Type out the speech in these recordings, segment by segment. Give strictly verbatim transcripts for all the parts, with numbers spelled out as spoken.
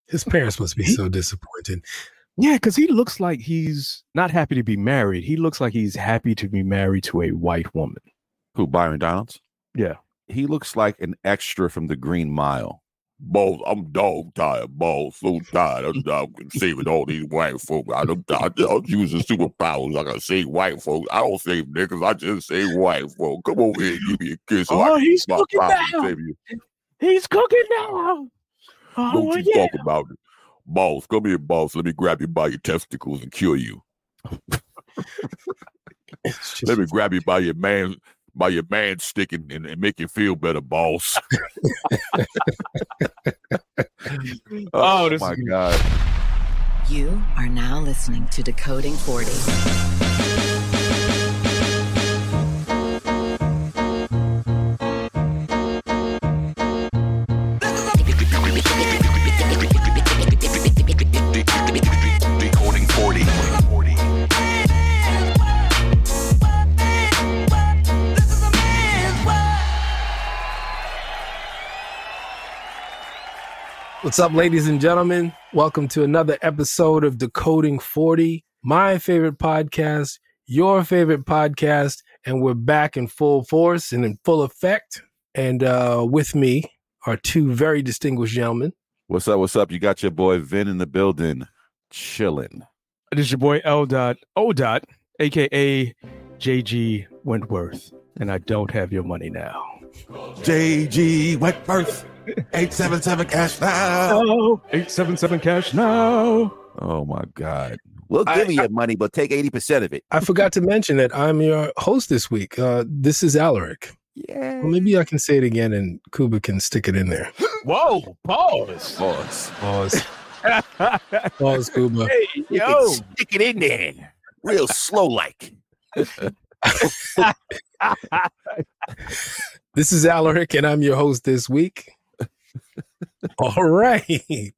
His parents must be so disappointed. Yeah, because he looks like he's not happy to be married. He looks like he's happy to be married to a white woman. Who, Byron Donalds? Yeah. He looks like an extra from the Green Mile. Boss, I'm dog tired, boss. So tired. I'm, I'm saving all these white folks. I don't, I don't use the superpowers. I gotta save white folks. I don't save niggas. I just save white folks. Come over here and give me a kiss. So oh, I he's cooking now. He's cooking now. Oh, don't you yeah. talk about it. Boss, come here, boss. Let me grab you by your testicles and cure you. Let me grab you by your man, by your man sticking and, and make you feel better, boss. oh, oh this my is- God. You are now listening to Decoding forty. Decoding forty. What's up, ladies and gentlemen? Welcome to another episode of Decoding forty, my favorite podcast, your favorite podcast, and we're back in full force and in full effect. And uh, with me are two very distinguished gentlemen. What's up? What's up? You got your boy Vin in the building, chilling. This is your boy L. Dot O. Dot, aka J G Wentworth, and I don't have your money now. J G Wentworth, eight seven seven cash now. Oh, eight seven seven cash now. Oh my God. We'll I- give you your money, but take eighty percent of it. I forgot to mention that I'm your host this week. Uh, this is Alaric. Yeah. Well, maybe I can say it again and Kuba can stick it in there. Whoa, pause. Boss. Pause. Pause, Kuba. Hey, You yo. can stick it in there. Real slow like. This is Alaric, and I'm your host this week. All right.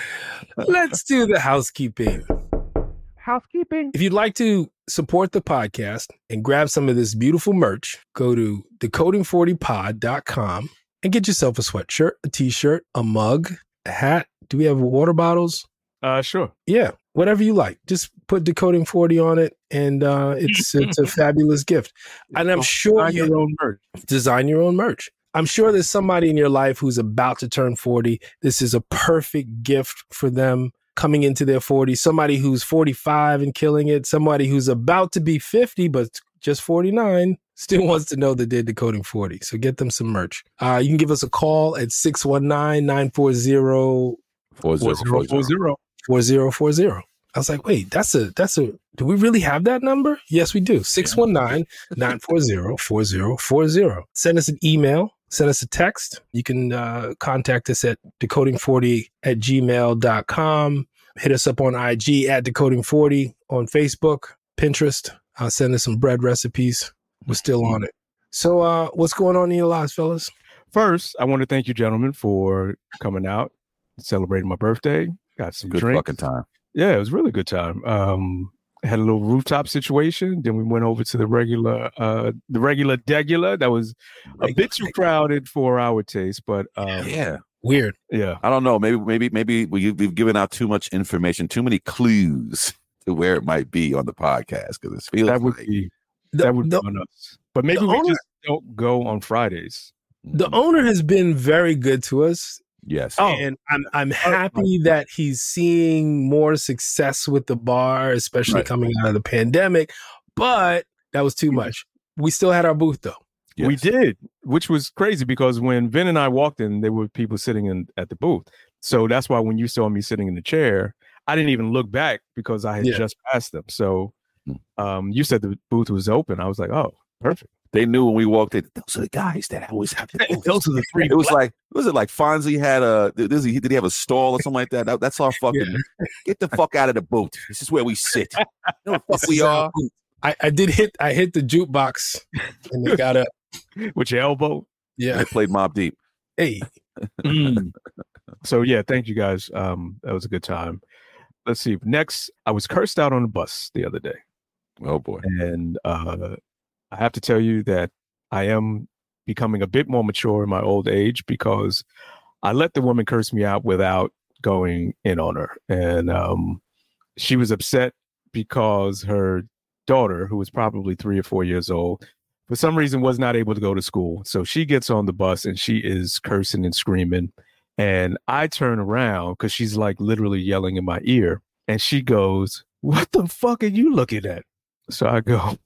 Let's do the housekeeping. Housekeeping. If you'd like to support the podcast and grab some of this beautiful merch, go to decoding forty pod dot com and get yourself a sweatshirt, a t-shirt, a mug, a hat. Do we have water bottles? Uh, sure. Yeah, whatever you like. Just put Decoding forty on it, and uh, it's it's a fabulous gift. And I'm sure Find you your own merch. design your own merch. I'm sure there's somebody in your life who's about to turn forty. This is a perfect gift for them coming into their forties. Somebody who's forty-five and killing it. Somebody who's about to be fifty, but just forty-nine, still wants to know that they're Decoding forty. So get them some merch. Uh, you can give us a call at six one nine, nine four zero, Four zero four zero. zero. four zero four zero. I was like, wait, that's a, that's a, do we really have that number? Yes, we do. six one nine, nine four zero, four zero four zero. Send us an email, send us a text. You can uh, contact us at decoding forty at gmail dot com. Hit us up on I G at decoding forty, on Facebook, Pinterest. Uh, send us some bread recipes. We're still on it. So uh, what's going on in your lives, fellas? First, I want to thank you, gentlemen, for coming out, celebrating my birthday. Got some Good drinks. fucking time. Yeah, it was a really good time. Um, had a little rooftop situation. Then we went over to the regular, uh, the regular Degula. That was a bit too crowded for our taste, but um, Yeah. Weird. yeah. I don't know. Maybe, maybe, maybe we, we've given out too much information, too many clues to where it might be on the podcast because it feels That would like be The, that would the- be on us. But maybe the we owner- just don't go on Fridays. the owner has been very good to us. yes. Oh. And I'm I'm happy that he's seeing more success with the bar, especially Right. coming out of the pandemic. But that was too much. We still had our booth though. Yes. We did, which was crazy because when Vin and I walked in, there were people sitting in at the booth. So that's why when you saw me sitting in the chair, I didn't even look back because I had Yeah. just passed them. So Hmm. um, you said the booth was open. I was like, oh, perfect. They knew when we walked in. Those are the guys that always have the booths." Those are the three. It was like, was it like Fonzie had a? Did he, did he have a stall or something like that? that that's our fucking. Get the fuck out of the booth. This is where we sit. You know what the fuck This we is our are. booth. I, I did hit I hit the jukebox and they got up. with your elbow. Yeah. They played Mob Deep. Hey. Mm. So yeah, thank you guys. Um, that was a good time. Let's see. Next, I was cursed out on the bus the other day, Oh boy. and uh, I have to tell you that I am becoming a bit more mature in my old age because I let the woman curse me out without going in on her. And um, she was upset because her daughter, who was probably three or four years old, for some reason was not able to go to school. So she gets on the bus and she is cursing and screaming. And I turn around because she's like literally yelling in my ear. And she goes, "What the fuck are you looking at?" So I go,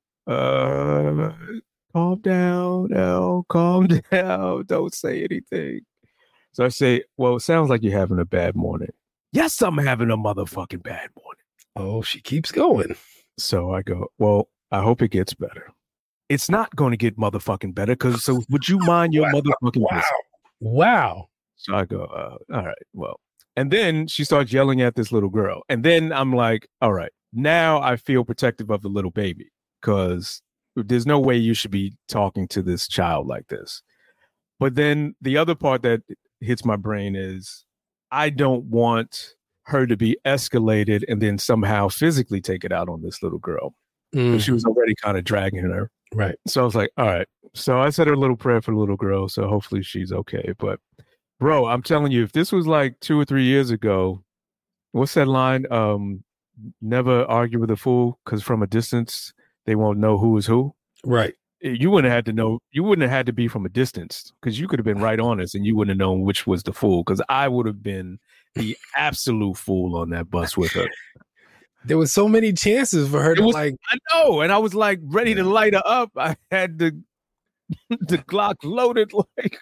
uh, calm down, El, calm down. Don't say anything. So I say, "Well, it sounds like you're having a bad morning." "Yes, I'm having a motherfucking bad morning." Oh, she keeps going. So I go, "Well, I hope it gets better." "It's not going to get motherfucking better because so would you mind your wow. motherfucking wow. business?" Wow. So I go, uh, all right, well. And then she starts yelling at this little girl. And then I'm like, all right, now I feel protective of the little baby because there's no way you should be talking to this child like this. But then the other part that hits my brain is I don't want her to be escalated and then somehow physically take it out on this little girl. Mm. She was already kind of dragging her. Right. So I was like, all right. So I said her little prayer for the little girl. So hopefully she's okay. But bro, I'm telling you, if this was like two or three years ago, what's that line? Um, never argue with a fool because from a distance, they won't know who is who. Right. You wouldn't have had to know. You wouldn't have had to be from a distance because you could have been right on us and you wouldn't have known which was the fool because I would have been the absolute fool on that bus with her. There was so many chances for her It to was, like. I know. And I was like ready to light her up. I had the, the Glock loaded like.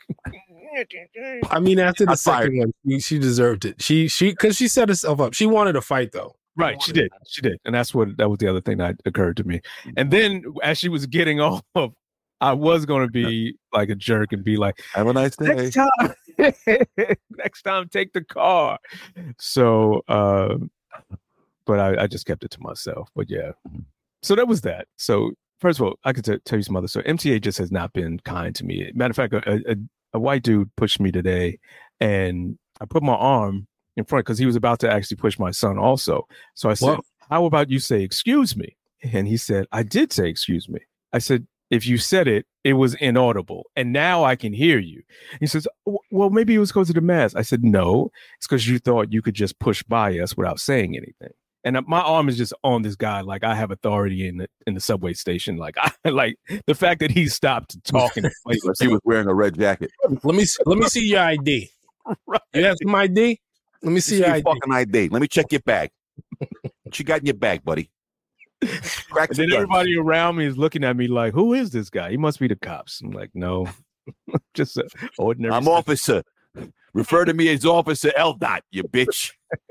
I mean, after the I second one, she, she deserved it. She she because she set herself up. She wanted to fight though. Right, she did. She did. And that's what that was the other thing that occurred to me. And then as she was getting off, I was going to be like a jerk and be like, "Have a nice day. Next time, next time, take the car." So, uh, but I, I just kept it to myself. But yeah, so that was that. So first of all, I could t- tell you some other story. M T A just has not been kind to me. Matter of fact, a, a, a white dude pushed me today, and I put my arm in front because he was about to actually push my son also. So I said, Whoa. "How about you say excuse me?" And he said, "I did say excuse me." I said, "If you said it, it was inaudible. And now I can hear you." He says, "Well, maybe it was because of the mask." I said, "No, it's because you thought you could just push by us without saying anything." And my arm is just on this guy like I have authority in the in the subway station. Like I like the fact that he stopped talking. He was wearing a red jacket. Let me let me see your I D. Right. You have some I D? Let me see See your your I D. fucking I D. Let me check your bag. What you got in your bag, buddy? Crack And some then guns. everybody around me is looking at me like, "Who is this guy? He must be the cops." I'm like, "No, just an ordinary." I'm officer. Refer to me as Officer L. Dot, you bitch.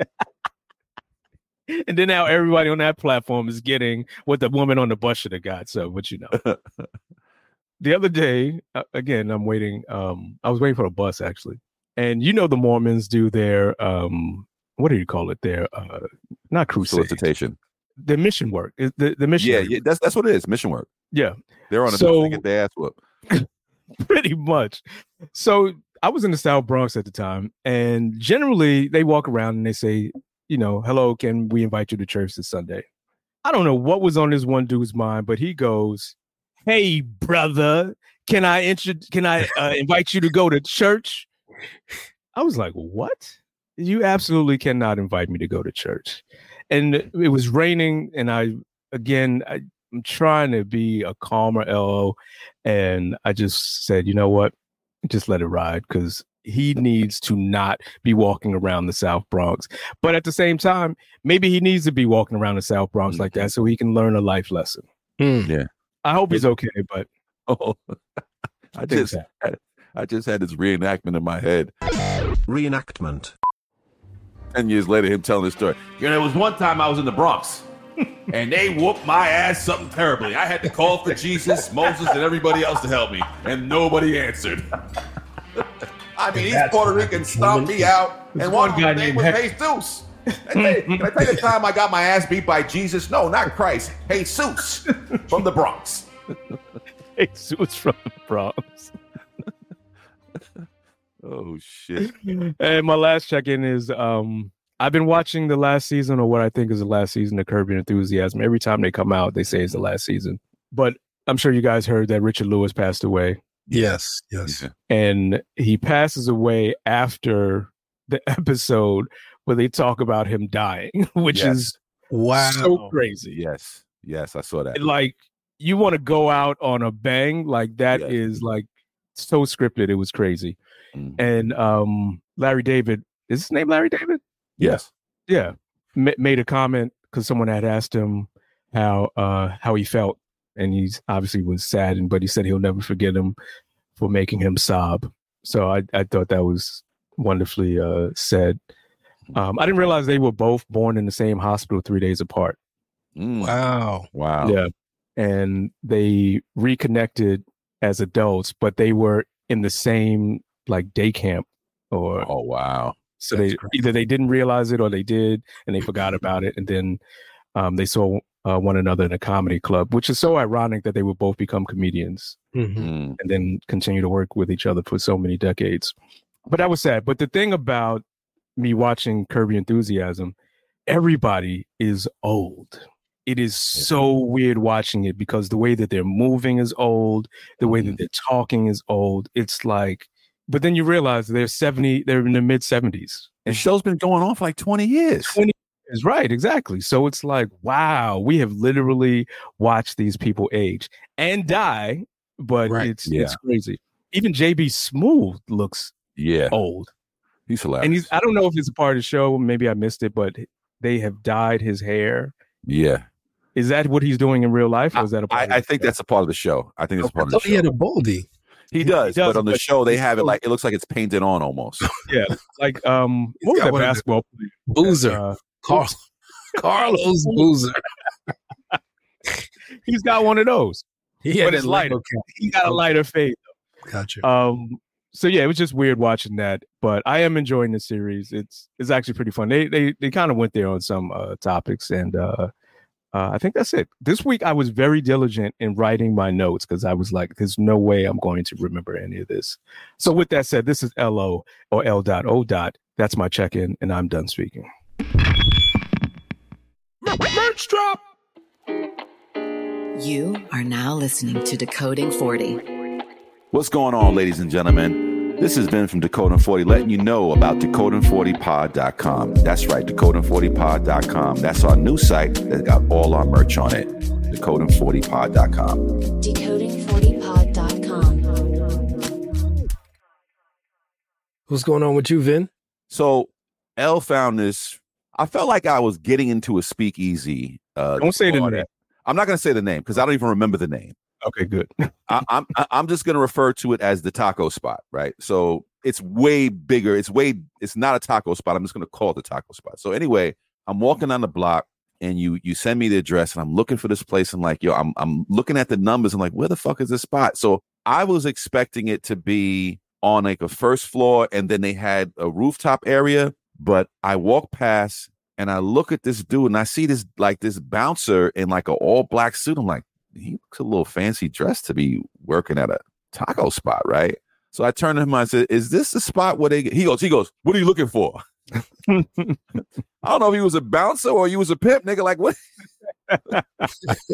And then now everybody on that platform is getting what the woman on the bus should have got. So, what you know. The other day, uh, again, I'm waiting. Um, I was waiting for a bus actually, and you know the Mormons do their um, what do you call it? Their uh, not crusade, Solicitation. their mission work. Is the the mission? Yeah, yeah, that's that's what it is. Mission work. yeah. They're on a So- mission to get their ass whooped. Pretty much. So I was in the South Bronx at the time, and generally they walk around and they say, you know, "Hello, can we invite you to church this Sunday?" I don't know what was on this one dude's mind, but he goes, "Hey, brother, can I intro- can I uh, invite you to go to church?" I was like, "What? You absolutely cannot invite me to go to church." And it was raining, and I again I, I'm trying to be a calmer L O, and I just said, "You know what? Just let it ride," because he needs to not be walking around the South Bronx. But at the same time, maybe he needs to be walking around the South Bronx like that so he can learn a life lesson. Mm. I hope he's okay, but Oh, I I think just so. had, I just had this reenactment in my head. Reenactment. Ten years later, him telling this story. You know, there was one time I was in the Bronx, and they whooped my ass something terribly. I had to call for Jesus, Moses, and everybody else to help me, and nobody answered. I mean, these Puerto Ricans stomped me out, and one, one guy of them name named was Heck- Jesus. I tell you- Can I tell you the time I got my ass beat by Jesus? No, not Christ. Jesus from the Bronx. Jesus from the Bronx. Oh shit! And my last check-in is um I've been watching the last season, or what I think is the last season of Curb Your Enthusiasm. Every time they come out, they say it's the last season. But I'm sure you guys heard that Richard Lewis passed away. Yes, yes. Yeah. And he passes away after the episode where they talk about him dying, which Yes. is Wow. so crazy. Yes. Yes, I saw that. Like, you want to go out on a bang, like that Yes. is like so scripted. It was crazy. Mhm. And um, Larry David, is his name Larry David? Yes. Yeah, ma- made a comment because someone had asked him how uh how he felt, and he's obviously was sad, but he said he'll never forget him for making him sob. So I I thought that was wonderfully uh said. Um, I didn't realize they were both born in the same hospital three days apart. Mm. Wow. Wow. Yeah, and they reconnected as adults, but they were in the same like day camp, or Oh, wow. so That's they crazy. either they didn't realize it or they did, and they forgot about it, and then um, they saw uh, one another in a comedy club, which is so ironic that they would both become comedians Mhm. Mm. and then continue to work with each other for so many decades. But that was sad. But the thing about me watching Curb Your Enthusiasm, everybody is old. It is so weird watching it because the way that they're moving is old, the way that Mhm. they're talking is old. It's like, but then you realize they're seventy, they're in their mid seventies. The show's been going on for like twenty years. twenty is right, exactly. So it's like, wow, we have literally watched these people age and die, but Right. it's Yeah. it's crazy. Even J B Smooth looks Yeah. old. He's hilarious. And he's I don't know if it's a part of the show, maybe I missed it, but they have dyed his hair. yeah. Is that what he's doing in real life, or is that a part I, of the I think show? that's a part of the show. I think it's a I part of thought the he show. had a baldy. He does, does, but on the but show they he's have it still- like it looks like it's painted on almost. Yeah, like um, He's what was got that one of the- basketball player? Boozer. Uh, Carl, Carlos Boozer. he's got one of those. He had But that it's lighter. Lego cap. He got a lighter fade. Gotcha. Um, so yeah, it was just weird watching that, but I am enjoying the series. It's it's actually pretty fun. They they they kind of went there on some uh, topics, and uh, uh, I think that's it. This week I was very diligent in writing my notes because I was like, "There's no way I'm going to remember any of this." So with that said, this is L O or L dot O dot. That's my check-in, and I'm done speaking. Merch drop. You are now listening to Decoding forty. What's going on, ladies and gentlemen? This has been from Decoding forty, letting you know about decoding forty pod dot com. That's right, decoding forty pod dot com. That's our new site that's got all our merch on it. decoding forty pod dot com. decoding forty pod dot com. What's going on with you, Vin? So, L found this. I felt like I was getting into a speakeasy. Uh, Don't say the party. name. I'm not going to say the name because I don't even remember the name. Okay, good. I, I'm I- I'm just going to refer to it as the taco spot, right? So it's way bigger. It's way. It's not a taco spot. I'm just going to call it the taco spot. So anyway, I'm walking down the block, and you you send me the address, and I'm looking for this place. And like, yo, I'm I'm looking at the numbers. and like, where the fuck is this spot? So I was expecting it to be on like a first floor, and then they had a rooftop area. But I walk past, and I look at this dude, and I see this like this bouncer in like an all black suit. I'm like, he looks a little fancy dressed to be working at a taco spot, right? So I turned to him and I said, is this the spot where they get? He goes, he goes, what are you looking for? I don't know if he was a bouncer or he was a pimp, nigga. Like, what? I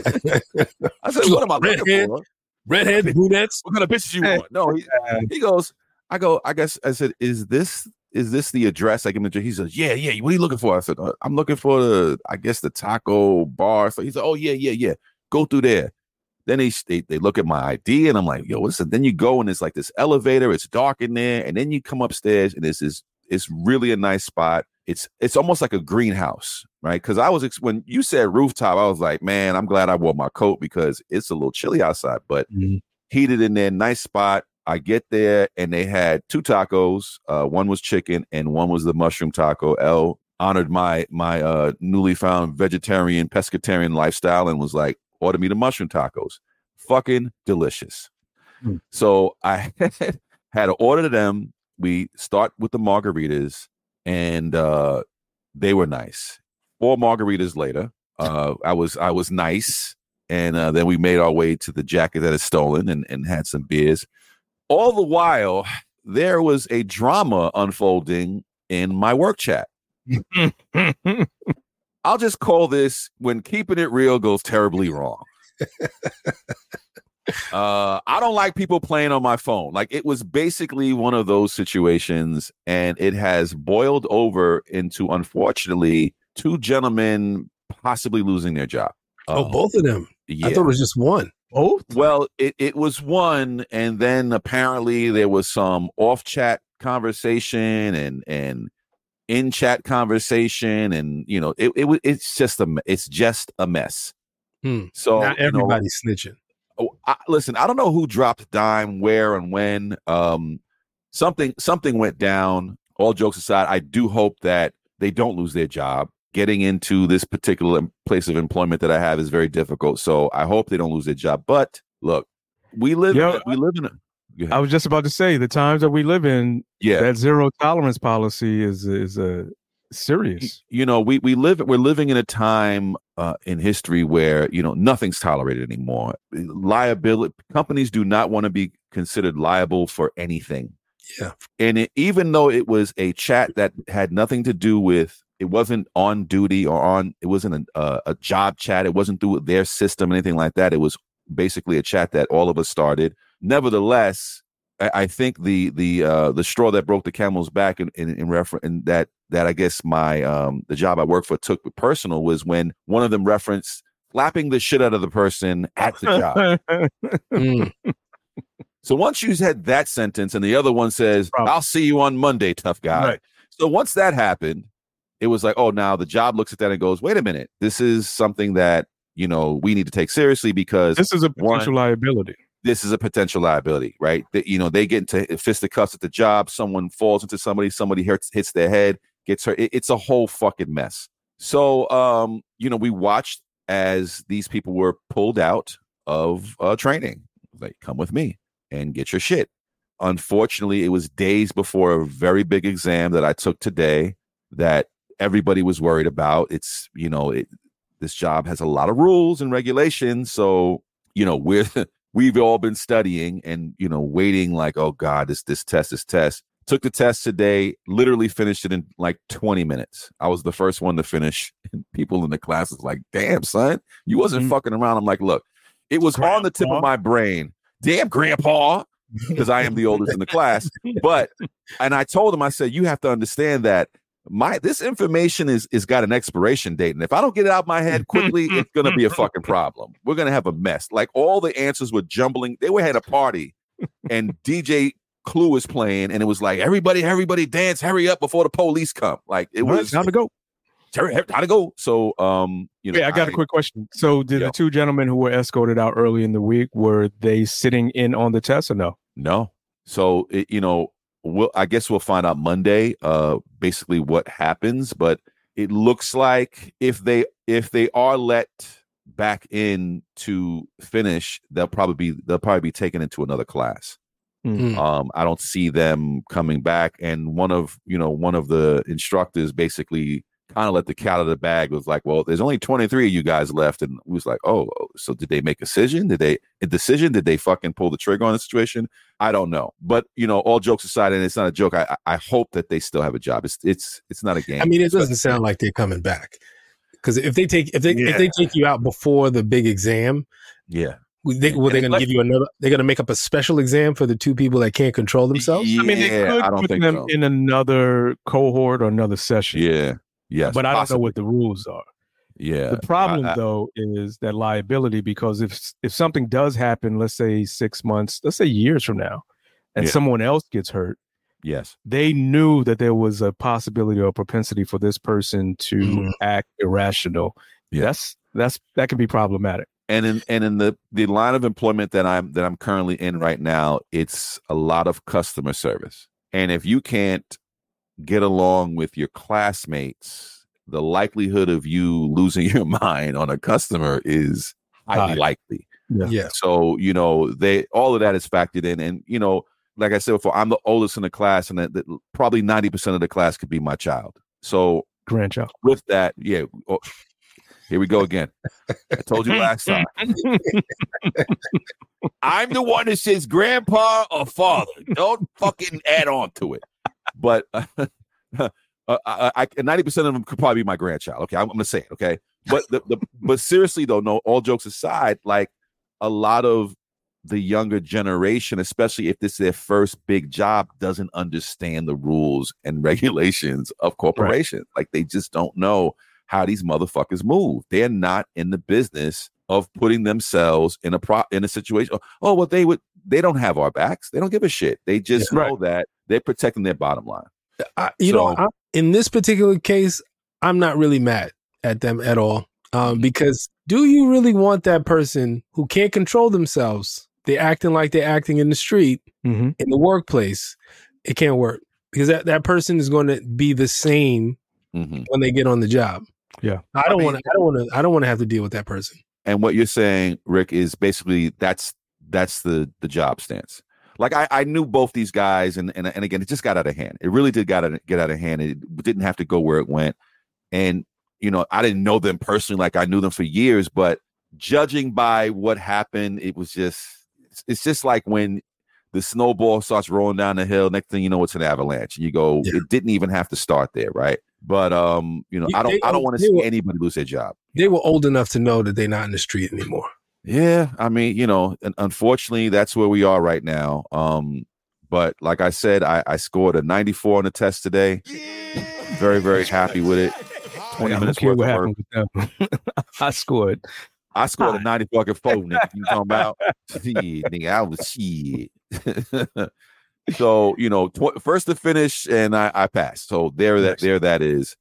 said, what am I looking Redhead. for? Redheads, brunettes. What kind of bitches you want? No, he, he goes, I go, I guess I said, is this is this the address? I give him the address. He says, yeah, yeah. What are you looking for? I said, uh, I'm looking for the, I guess the taco bar. So he said, oh, yeah, yeah, yeah. Go through there. Then they, they they look at my I D and I'm like, yo, what's it? Then you go and it's like this elevator. It's dark in there, and then you come upstairs and this is it's really a nice spot. It's it's almost like a greenhouse, right? Because I was ex- when you said rooftop, I was like, man, I'm glad I wore my coat because it's a little chilly outside, but Mm-hmm. heated in there, nice spot. I get there and they had two tacos. Uh, one was chicken and one was the mushroom taco. L honored my my uh, newly found vegetarian pescatarian lifestyle and was like, order me the mushroom tacos. Fucking delicious. Mm. So I had to order them. We start with the margaritas and uh, they were nice. Four margaritas later, uh, I was I was nice. And uh, then we made our way to the jacket that is stolen and, and had some beers. All the while, there was a drama unfolding in my work chat. I'll just call this when keeping it real goes terribly wrong. Uh, I don't like people playing on my phone. Like it was basically one of those situations, and it has boiled over into, unfortunately, two gentlemen possibly losing their job. Oh, Uh, both of them. Yeah. I thought it was just one. Both? Well, it, it was one, and then apparently there was some off chat conversation and and in chat conversation, and you know it it wa- it's just a me- it's just a mess. Hmm. So Not you know, everybody's snitching. oh, I, listen, I don't know who dropped dime, where, and when. Um, something something went down. All jokes aside, I do hope that they don't lose their job. Getting into this particular em- place of employment that I have is very difficult. So I hope they don't lose their job. But look, we live Yo, in a- we live in a go ahead. I was just about to say the times that we live in, yeah. that zero tolerance policy is is a uh, serious. You know, we we live we're living in a time uh, in history where you know nothing's tolerated anymore. Liability companies do not want to be considered liable for anything. Yeah. And it, even though it was a chat that had nothing to do with, it wasn't on duty or on, it wasn't a, uh, a job chat. It wasn't through their system, anything like that. It was basically a chat that all of us started. Nevertheless, I, I think the the uh, the straw that broke the camel's back in in, in reference, and that that I guess my um, the job I worked for took personal was when one of them referenced slapping the shit out of the person at the job. Mm. So once you had that sentence and the other one says, Problem. I'll see you on Monday, tough guy. Right. So once that happened, it was like, oh, now the job looks at that and goes, wait a minute, this is something that, you know, we need to take seriously because This is a one, potential liability. this is a potential liability, right? That, you know, they get into fisticuffs at the job. Someone falls into somebody, somebody hurts, hits their head, gets hurt. It, it's a whole fucking mess. So, um, you know, we watched as these people were pulled out of uh, training. Like, come with me and get your shit. Unfortunately, it was days before a very big exam that I took today that everybody was worried about. It's, you know, it, this job has a lot of rules and regulations. So, you know, we're, we've all been studying and, you know, waiting like, oh God, this, this test, this test. Took the test today, literally finished it in like twenty minutes. I was the first one to finish. And people in the class was like, damn, son, you wasn't Mhm. fucking around. I'm like, look, it was on the tip of Grandpa. my brain. Damn, grandpa, because I am the oldest in the class. But, and I told him, I said, you have to understand that my this information is is got an expiration date, and if I don't get it out of my head quickly, it's gonna be a fucking problem. We're gonna have a mess. Like all the answers were jumbling. They were at a party, and D J Clue was playing, and it was like everybody, everybody dance, hurry up before the police come. Like it All right, was time to go. hurry, hurry, time to go. So, um, you know, Yeah, I got a quick question. So, did Yeah. the two gentlemen who were escorted out early in the week, were they sitting in on the test or no? No. So, it, you know, we'll, I guess we'll find out Monday, uh, basically what happens. But it looks like if they if they are let back in to finish, they'll probably be they'll probably be taken into another class. Mm. Um, I don't see them coming back. And one of you know one of the instructors basically kind of let the cat out of the bag. Was like, well, there's only twenty-three of you guys left, and we was like, oh, so did they make a decision? Did they a decision? Did they fucking pull the trigger on the situation? I don't know. But you know, all jokes aside, and it's not a joke. I I hope that they still have a job. It's it's it's not a game. I mean, it doesn't sound like they're coming back because if they take if they if they take you out before the big exam, yeah. they, well, they're going to give you another. They're going to make up a special exam for the two people that can't control themselves. Yeah, I mean, they could I don't put think them so. in another cohort or another session. Yeah. Yes. but I don't know possibly. what the rules are. Yeah. The problem, I- I- though, is that liability, because if if something does happen, let's say six months, let's say years from now, and Yeah. someone else gets hurt, yes. they knew that there was a possibility or propensity for this person to Mhm. act irrational. Yeah. That's that's that can be problematic. And in and in the the line of employment that I'm that I'm currently in right now, it's a lot of customer service. And if you can't get along with your classmates, the likelihood of you losing your mind on a customer is highly High. likely. Yeah. Yeah. So, you know, they all of that is factored in. And, you know, like I said before, I'm the oldest in the class, and that, that probably ninety percent of the class could be my child. So Grandchild. with that, yeah. Oh, here we go again. I told you last time. I'm the one that says grandpa or father. Don't fucking add on to it. But uh, uh, I, I, ninety percent of them could probably be my grandchild. Okay, I'm, I'm going to say it. Okay, but the, the but seriously though, no. All jokes aside, like a lot of the younger generation, especially if this is their first big job, doesn't understand the rules and regulations of corporations. Right. Like they just don't know how these motherfuckers move. They're not in the business of putting themselves in a pro in a situation. Oh, well, they would. They don't have our backs. They don't give a shit. They just yeah, know right. that they're protecting their bottom line. I, you so, know, I, in this particular case, I'm not really mad at them at all. Um, because do you really want that person who can't control themselves? They're acting like they're acting in the street, mm-hmm. in the workplace. It can't work because that, that person is going to be the same mm-hmm. when they get on the job. Yeah, I don't want to. I don't want to. I don't want to have to deal with that person. And what you're saying, Rick, is basically that's that's the the job stance. Like I, I knew both these guys, and, and and again, it just got out of hand. It really did got out, get out of hand. It didn't have to go where it went. And you know, I didn't know them personally, like I knew them for years. But judging by what happened, it was just it's, it's just like when the snowball starts rolling down the hill. Next thing you know, it's an avalanche. You go, yeah. It didn't even have to start there, right? But um, you know, I don't, they, I don't want to see were, anybody lose their job. They were old enough to know that they're not in the street anymore. Yeah, I mean, you know, and unfortunately, that's where we are right now. Um, but like I said, I, I scored a ninety-four on the test today. Yeah. Very, very happy with it. Twenty I minutes worth what of work. With them. I scored. I scored a ninety fucking four. Nigga, you talking about? Shit, nigga, I was shit. So, you know, tw- first to finish, and I, I passed. So there, that there that is.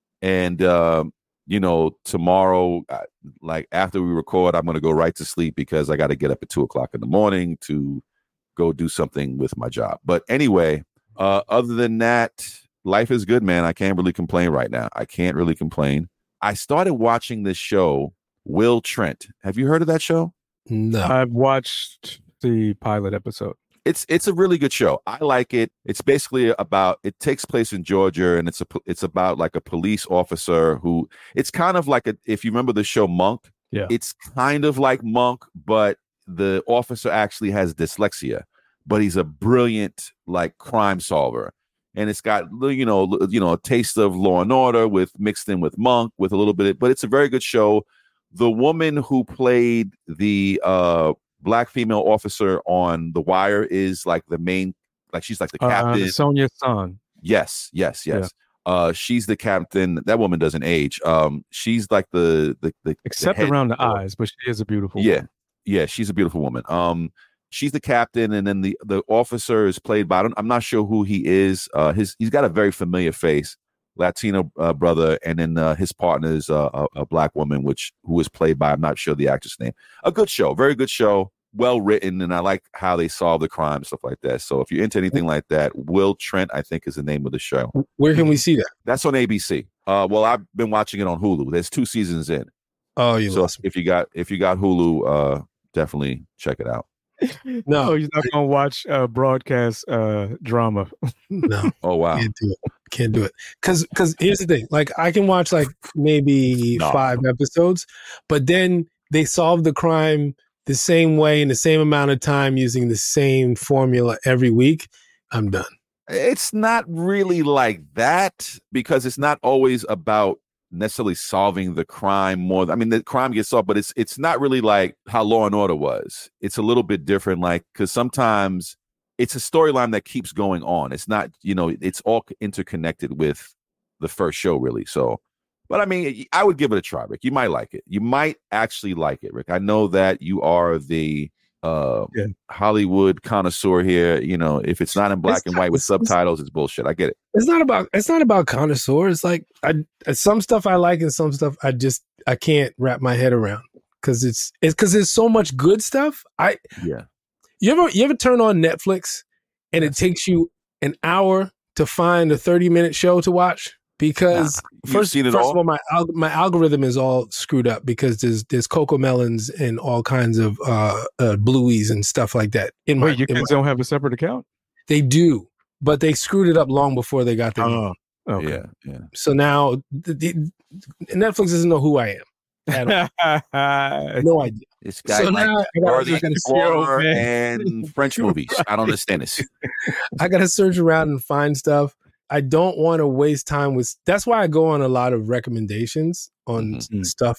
And um, you know, tomorrow, uh, like after we record, I'm going to go right to sleep because I got to get up at two o'clock in the morning to go do something with my job. But anyway, uh, other than that, life is good, man. I can't really complain right now. I can't really complain. I started watching this show, Will Trent. Have you heard of that show? No, I've watched the pilot episode. It's it's a really good show. I like it. It's basically about, it takes place in Georgia, and it's a it's about like a police officer who, it's kind of like a, if you remember the show Monk, yeah, it's kind of like Monk, but the officer actually has dyslexia, but he's a brilliant like crime solver, and it's got you know you know a taste of Law and Order with mixed in with Monk with a little bit, of, but it's a very good show. The woman who played the uh. Black female officer on The Wire is like the main, like she's like the captain. Uh, Sonia Son. Yes, yes, yes. Yeah. Uh, she's the captain. That woman doesn't age. Um, she's like the the, the except the around the eyes, but she is a beautiful. Yeah, woman. yeah, she's a beautiful woman. Um, she's the captain, and then the the officer is played by. I don't, I'm not sure who he is. Uh, his he's got a very familiar face, Latino uh, brother, and then uh, his partner is uh, a, a black woman, which who is played by, I'm not sure the actress name. A good show, very good show, well written, and I like how they solve the crime, stuff like that. So if you're into anything like that, Will Trent, I think, is the name of the show. Where can we see that? That's on A B C. Uh, well, I've been watching it on Hulu. There's two seasons in. Oh, you so awesome. if you got if you got Hulu, uh, definitely check it out. No, he's not gonna watch uh, broadcast uh, drama. No. Oh wow. Can't do it. Can't do it. Cause cause here's the thing. Like I can watch like maybe no. five episodes, but then they solve the crime the same way in the same amount of time using the same formula every week. I'm done. It's not really like that because it's not always about necessarily solving the crime more. I mean, the crime gets solved, but it's it's not really like how Law and Order was. It's a little bit different, like because sometimes it's a storyline that keeps going on. It's not, you know, it's all interconnected with the first show, really. So, but I mean, I would give it a try, Rick. You might like it. You might actually like it, Rick. I know that you are the uh, yeah. Hollywood connoisseur here. You know, if it's not in black it's and not, white with subtitles, it's bullshit. I get it. It's not about it's not about connoisseur. It's like I some stuff I like and some stuff I just I can't wrap my head around because it's it's because there's so much good stuff. I yeah. You ever you ever turn on Netflix and it takes you an hour to find a thirty minute show to watch? Because nah, first, first all? of all, my alg- my algorithm is all screwed up because there's there's Coco Melons and all kinds of uh, uh, Blueies and stuff like that. In Wait, my, you kids my, don't have a separate account? They do, but they screwed it up long before they got there. Oh, okay. Yeah, yeah. So now the, the, Netflix doesn't know who I am. No idea. This guy so like now gotta, and French movies. I don't understand this. I gotta search around and find stuff. I don't want to waste time with. That's why I go on a lot of recommendations on mm-hmm. stuff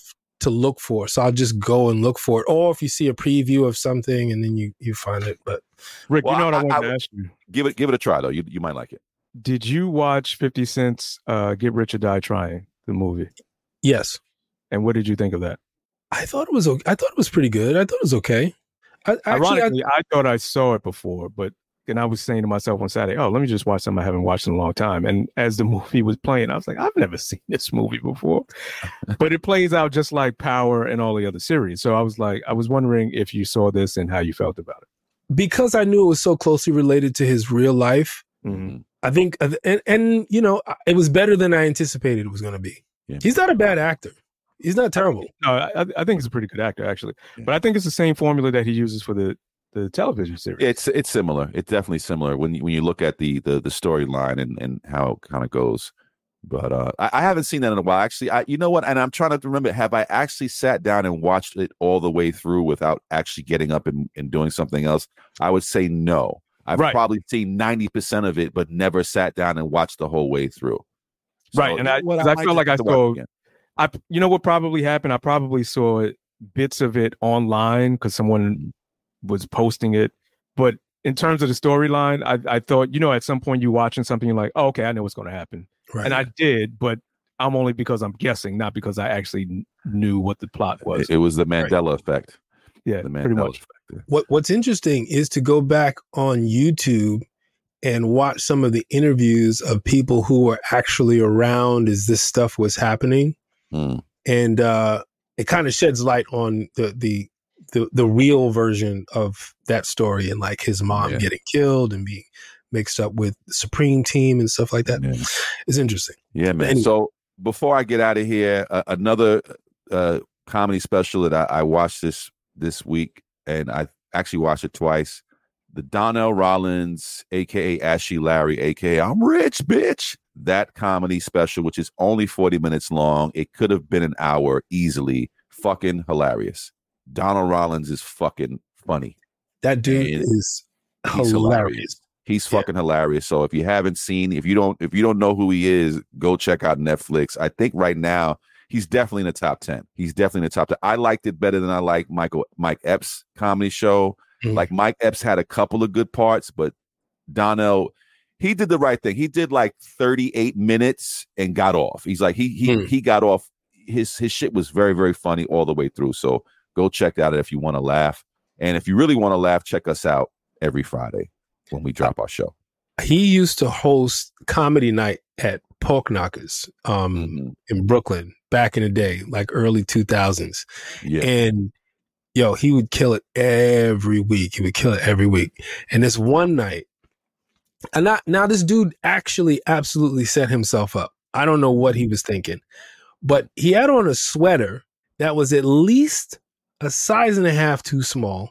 to look for. So I'll just go and look for it. Or if you see a preview of something and then you you find it. But Rick, Well, you know what I, I- wanted I to would- ask you. Give it give it a try though. You you might like it. Did you watch fifty Cent's uh, Get Rich or Die Trying, the movie? yes, And what did you think of that? I thought it was okay. I thought it was pretty good. I thought it was okay. I, actually, I, Ironically, I, thought I saw it before, but then I was saying to myself on Saturday, oh, let me just watch something I haven't watched in a long time. And as the movie was playing, I was like, I've never seen this movie before. But it plays out just like Power and all the other series. So I was like, I was wondering if you saw this and how you felt about it. because I knew it was so closely related to his real life. Mm-hmm. I think, and, and you know, it was better than I anticipated it was going to be. Yeah. He's not a bad actor. He's not terrible. No, I, I think he's a pretty good actor, actually. But I think it's the same formula that he uses for the, the television series. It's it's similar. It's definitely similar when you, when you look at the the, the storyline and, and how it kind of goes. But uh, I, I haven't seen that in a while. Actually, I you know what? And I'm trying to remember. Have I actually sat down and watched it all the way through without actually getting up and, and doing something else? I would say no. I've Right. probably seen ninety percent of it, but never sat down and watched the whole way through. So, Right, and you know I- what? 'cause I might feel like have I to watch saw- again. I, you know what probably happened? I probably saw bits of it online because someone was posting it. But in terms of the storyline, I, I thought, you know, at some point you're watching something, you're like, oh, okay, I know what's going to happen. Right. And I did, but I'm only because I'm guessing, not because I actually kn- knew what the plot was. It, it was the Mandela effect. yeah, The pretty Mandela much. effect. What What's interesting is to go back on YouTube and watch some of the interviews of people who were actually around as this stuff was happening. Mm. And uh, it kind of sheds light on the, the the the real version of that story and like his mom Yeah. getting killed and being mixed up with the Supreme Team and stuff like that. Yeah. It's interesting. Yeah, man. Anyway. So before I get out of here, uh, another uh, comedy special that I, I watched this this week, and I actually watched it twice. The Donnell Rollins, aka Ashy Larry, aka I'm rich, bitch. That comedy special, which is only forty minutes long, it could have been an hour easily. Fucking hilarious. Donald Rollins is fucking funny. That dude And is He's hilarious. He's Yeah. fucking hilarious. So if you haven't seen, if you don't, if you don't know who he is, go check out Netflix. I think right now he's definitely in the top ten. He's definitely in the top ten. I liked it better than I like Michael Mike Epps' comedy show. Mhm. Like Mike Epps had a couple of good parts, but Donnell, he did the right thing. He did like thirty-eight minutes and got off. He's like he he Hmm. he got off. His his shit was very very funny all the way through. So go check that out if you want to laugh. And if you really want to laugh, check us out every Friday when we drop our show. He used to host comedy night at Pork Knockers um, Mhm. in Brooklyn back in the day, like early two thousands. Yeah. And yo, he would kill it every week. He would kill it every week. And this one night, and not, now this dude actually absolutely set himself up. I don't know what he was thinking, but he had on a sweater that was at least a size and a half too small.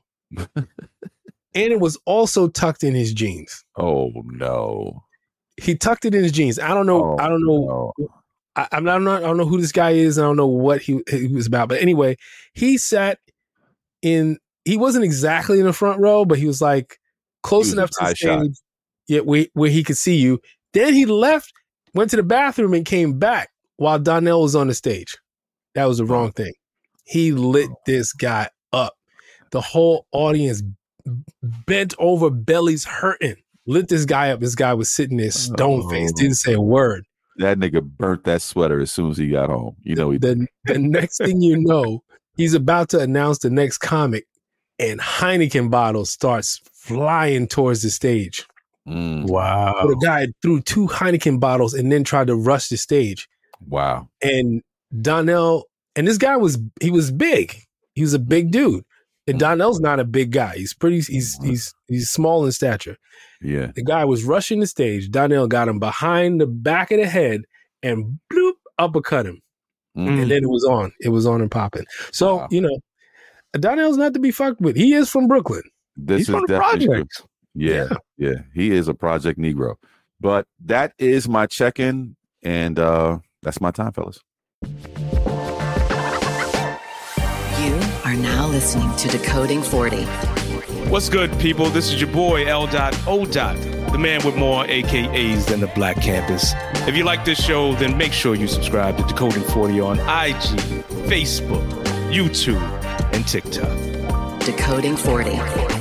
And it was also tucked in his jeans. Oh no. He tucked it in his jeans. I don't know. Oh, I don't know. no. I, I'm not, I'm not. I don't know who this guy is. I don't know what he, he was about. But anyway, he sat in. He wasn't exactly in the front row, but he was like close He was enough to an the eye shot. stage, yeah, where, where he could see you. Then he left, went to the bathroom, and came back while Donnell was on the stage. That was the wrong thing. He lit this guy up. The whole audience bent over, bellies hurting. Lit this guy up. This guy was sitting there stone faced, didn't say a word. That nigga burnt that sweater as soon as he got home. You know he The, the next thing you know, he's about to announce the next comic, and Heineken bottle starts flying towards the stage. Mm, Wow. So the guy threw two Heineken bottles and then tried to rush the stage. wow. And Donnell, and this guy was he was big. He was a big dude. And Donnell's not a big guy. He's pretty. He's he's he's small in stature. Yeah. The guy was rushing the stage. Donnell got him behind the back of the head and bloop uppercut him. Mm. And then it was on. It was on and popping. So, Wow. you know, Donnell's not to be fucked with. He is from Brooklyn. This He's is from the definitely true. projects. Yeah, yeah. He is a Project Negro. But that is my check-in, and uh that's my time, fellas. You are are now listening to Decoding forty. What's good, people? This is your boy, L. O. the man with more A K As than the Black Campus. If you like this show, then make sure you subscribe to Decoding forty on I G, Facebook, YouTube, and TikTok. Decoding forty.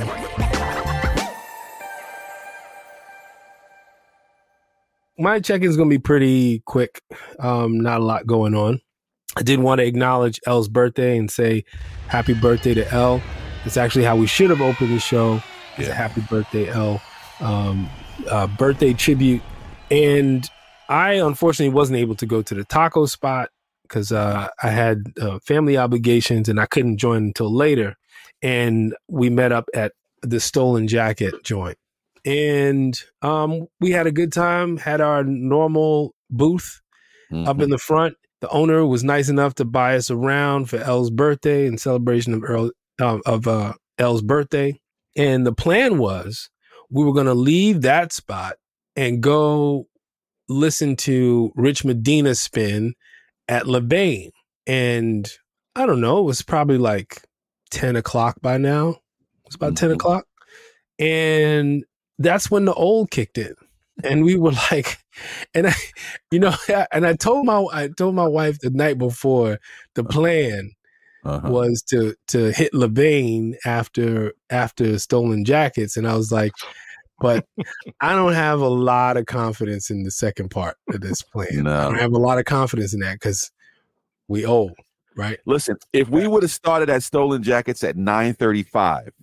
My check-in is going to be pretty quick. Um, not a lot going on. I did want to acknowledge L's birthday and say happy birthday to L. It's actually how we should have opened the show. It's Yeah. a happy birthday, L. Um, uh, birthday tribute. And I unfortunately wasn't able to go to the taco spot because uh, I had uh, family obligations and I couldn't join until later. And we met up at the Stolen Jacket joint. And um, we had a good time, had our normal booth Mhm. up in the front. The owner was nice enough to buy us around for L's birthday in celebration of Earl, uh, of uh, L's birthday. And the plan was we were going to leave that spot and go listen to Rich Medina spin at LeBain. And I don't know, it was probably like ten o'clock by now. It was about ten Mhm. o'clock. And that's when the old kicked in. And we were like, and I, you know, and I told my, I told my wife the night before the plan Uh-huh. was to, to hit LeBain after, after Stolen Jackets. And I was like, but I don't have a lot of confidence in the second part of this plan. No. I don't have a lot of confidence in that because we old, right? Listen, if we would have started at Stolen Jackets at nine thirty-five,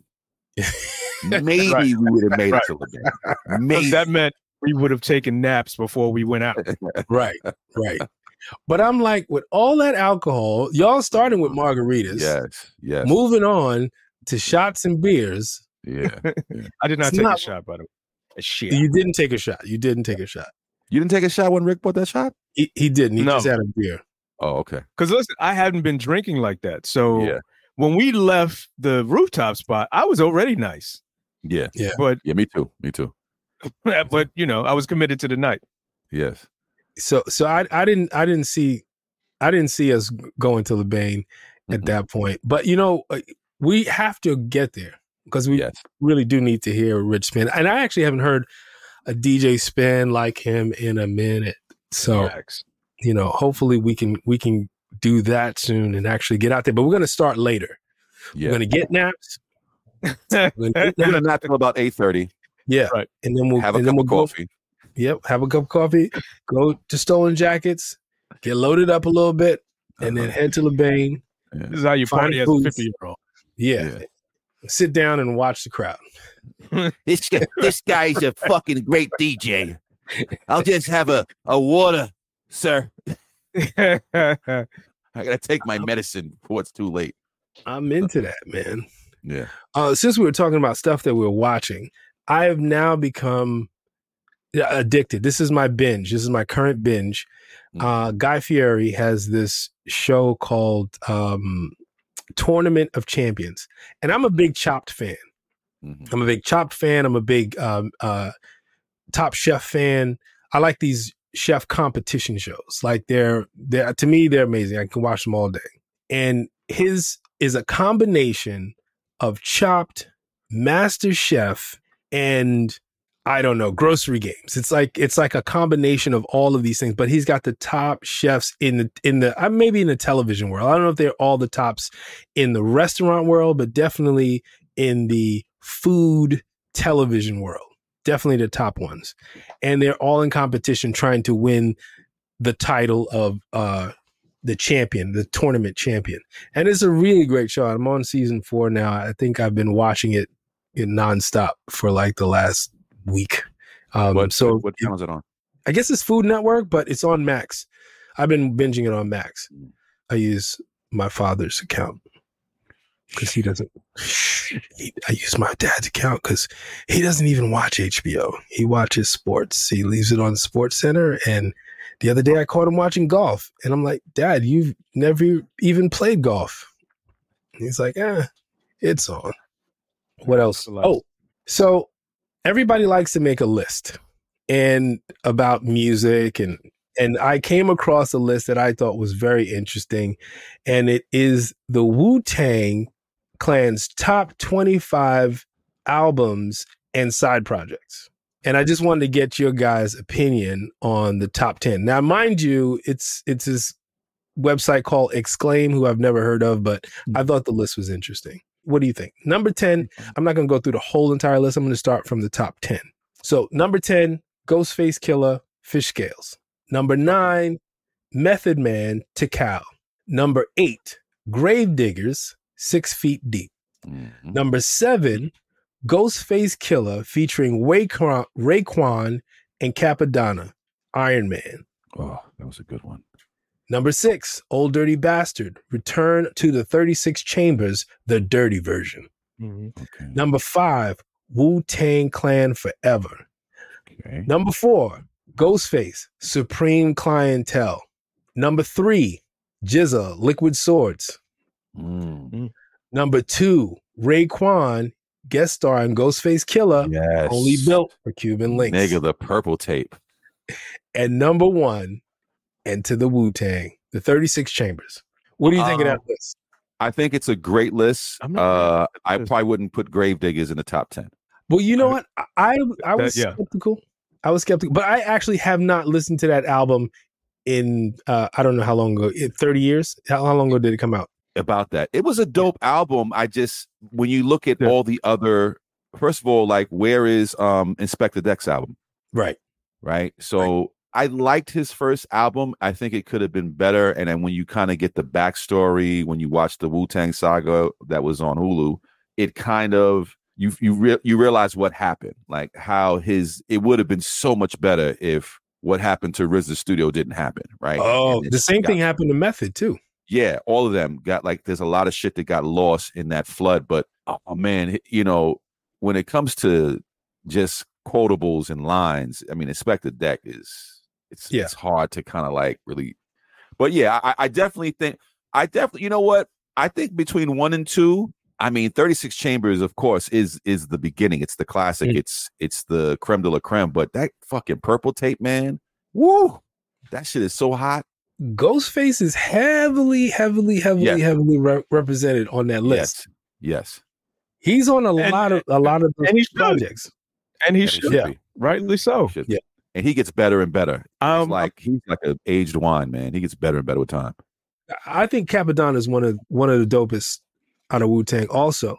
maybe Right. we would have made Right. it to LeBain. 'Cause Maybe. that meant we would have taken naps before we went out. Right, right. But I'm like, with all that alcohol, y'all starting with margaritas, Yes, yes. moving on to shots and beers. Yeah. I did not It's take not- a shot, by the way. A shit. You didn't take a shot. You didn't take a shot. You didn't take a shot when Rick bought that shot? He, he didn't. He No. just had a beer. Oh, okay. Because listen, I hadn't been drinking like that. So Yeah. when we left the rooftop spot, I was already nice. Yeah. Yeah. But Yeah, me too. Me too. but you know, I was committed to the night. Yes. So so I I didn't I didn't see I didn't see us going to LeBain at Mhm. that point. But you know, uh, we have to get there because we Yes. really do need to hear Rich spin. And I actually haven't heard a D J spin like him in a minute. So Facts. you know, hopefully we can we can do that soon and actually get out there. But we're going to start later. Yeah. We're going to get naps. We're gonna get We're gonna naps. nap till about eight thirty. Yeah, Right. and then we'll Have a and cup then we'll of go. coffee. Yep, have a cup of coffee. Go to Stolen Jackets. Get loaded up a little bit, and then Uh-huh. head to LeBain. This is how you Find party as a foods. fifty year old. Yeah. Yeah. Sit down and watch the crowd. This guy, this guy's a fucking great D J. I'll just have a, a water, sir. I gotta take my medicine before it's too late. I'm into that, man. Yeah. Uh, since we were talking about stuff that we we're watching, I have now become addicted. This is my binge. This is my current binge. Uh, Guy Fieri has this show called um, Tournament of Champions, and I'm a big Chopped fan. Mhm. I'm a big Chopped fan. I'm a big um, uh, Top Chef fan. I like these chef competition shows. Like they're, they're to me, they're amazing. I can watch them all day. And his is a combination of Chopped, Master Chef, and I don't know, grocery games. It's like it's like a combination of all of these things. But he's got the top chefs in the in the uh, maybe in the television world. I don't know if they're all the tops in the restaurant world, but definitely in the food television world. Definitely the top ones. And they're all in competition trying to win the title of uh, the champion, the tournament champion. And it's a really great show. I'm on season four now. I think I've been watching it in nonstop for like the last week. Um, What, so what channel is it on? I guess it's Food Network, but it's on Max. I've been binging it on Max. I use my father's account because he doesn't. He, I use my dad's account because he doesn't even watch H B O. He watches sports. He leaves it on Sports Center. And the other day I caught him watching golf, and I'm like, Dad, you've never even played golf. And he's like, eh, it's on. What else? Oh, so everybody likes to make a list and about music and and I came across a list that I thought was very interesting, and it is the Wu-Tang Clan's top twenty-five albums and side projects. And I just wanted to get your guys' opinion on the top ten. Now, mind you, it's it's this website called Exclaim, who I've never heard of, but I thought the list was interesting. What do you think? Number ten, I'm not going to go through the whole entire list. I'm going to start from the top ten. So number ten, Ghostface Killah, Fish Scales. Number nine, Method Man, Tikal. Number eight, Gravediggers, Six Feet Deep. Mm-hmm. Number seven, Ghostface Killah featuring Raekwon, Raekwon and Capadonna, Iron Man. Oh, that was a good one. Number six, Old Dirty Bastard, Return to the thirty-six Chambers, the dirty version. Mm-hmm. Okay. Number five, Wu-Tang Clan Forever. Okay. Number four, Ghostface, Supreme Clientele. Number three, J Z A, Liquid Swords. Mm. Number two, Raekwon, guest star in Ghostface Killah, Yes. only built for Cuban links. Nigga, the purple tape. And number one, Enter the Wu-Tang, the thirty-six Chambers. What do you think of Uh, that list? I think it's a great list. I'm not- Uh, I probably wouldn't put Gravediggers in the top ten. Well, you know what? I I, I was That- yeah. skeptical. I was skeptical, but I actually have not listened to that album in uh, I don't know how long ago. in thirty years? How, how long ago did it come out? About that. It was a dope album. I just, when you look at Yeah. all the other, first of all, like, where is um Inspector Deck's album? Right. Right. So I liked his first album. I think it could have been better. And then when you kind of get the backstory, when you watch the Wu-Tang Saga that was on Hulu, it kind of, you you re- you realize what happened, like how his, it would have been so much better if what happened to R Z A Studio didn't happen. Right. Oh, And it the same got- thing happened to Method too. Yeah, all of them got, like, there's a lot of shit that got lost in that flood. But oh man, you know, when it comes to just quotables and lines, I mean, Inspector Deck is, it's Yeah. it's hard to kind of like really. But yeah, I, I definitely think I definitely, you know what? I think between one and two, I mean, thirty-six Chambers, of course, is is the beginning. It's the classic. Mm. It's it's the creme de la creme. But that fucking purple tape, man, woo, that shit is so hot. Ghostface is heavily, heavily, heavily, Yes. heavily re- represented on that list. Yes, yes, He's on a And- lot of a lot of those and he should. projects. And he And it should, should yeah. be. rightly so. Should Yeah. be. And he gets better and better. Um, It's like he's like an aged wine, man. He gets better and better with time. I think Capadonna is one of one of the dopest out of Wu-Tang also.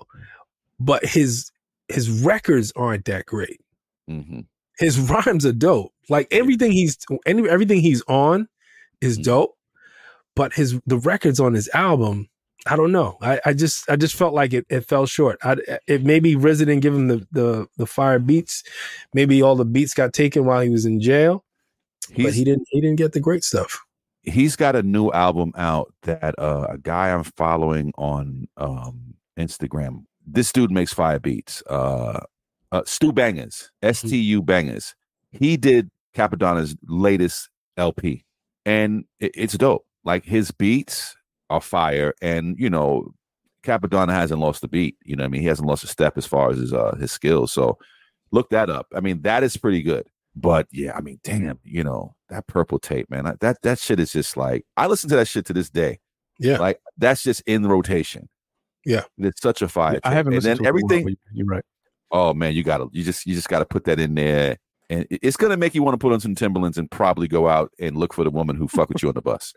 But his his records aren't that great. Mm-hmm. His rhymes are dope. Like everything he's any everything he's on is Mhm. dope. But his the records on his album, I don't know. I, I just I just felt like it, it fell short. I, it maybe R Z A didn't give him the, the the fire beats. Maybe all the beats got taken while he was in jail. But He's he didn't he didn't get the great stuff. he's got a new album out that uh, a guy I'm following on um, Instagram. This dude makes fire beats. Uh, uh, Stu Bangers, S T U Bangers. He did Capadonna's latest L P, and it, it's dope. Like, his beats are fire, and you know, Capadonna hasn't lost a beat. You know what I mean? He hasn't lost a step as far as his uh, his skills. So look that up. I mean, that is pretty good. But yeah, I mean, damn, you know, that purple tape, man. I, that that shit is just like, I listen to that shit to this day. Yeah. Like, that's just in rotation. Yeah. It's such a fire. I tape. haven't And listened then to it in a while, everything. but You're right. Oh man, you gotta, you just, you just gotta put that in there, and it- it's gonna make you want to put on some Timberlands and probably go out and look for the woman who fucked with you on the bus.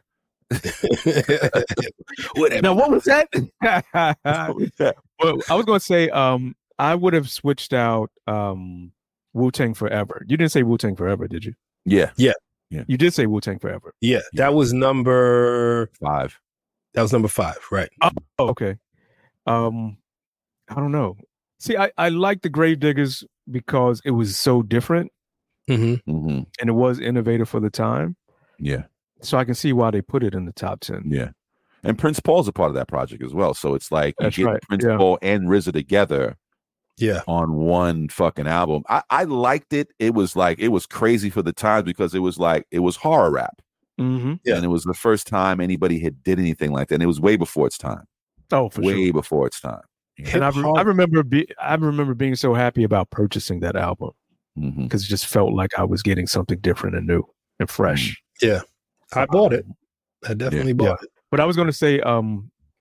Whatever. Now, what was that? Well, I was going to say, um, I would have switched out um, Wu-Tang Forever. You didn't say Wu-Tang Forever, did you? Yeah, You did say Wu-Tang Forever. Yeah, that was number five. that was number five, right? Oh, okay. Um, I don't know. See, I, I like the Gravediggers because it was so different Mm-hmm. Mm-hmm. and it was innovative for the time. Yeah, So I can see why they put it in the top ten. yeah. And Prince Paul's a part of that project as well. So it's like you That's get right, Prince yeah. Paul and R Z A together Yeah. on one fucking album. I, I liked it. It was like, it was crazy for the time because it was like, it was horror rap. Mm-hmm. Yeah. And it was the first time anybody had did anything like that. And it was way before its time. Oh, for way sure. before its time. And I, re- Hip-hop- I remember be- I remember being so happy about purchasing that album Mhm. because it just felt like I was getting something different and new and fresh. I bought it. I definitely Yeah. bought it. But I was going to say, um,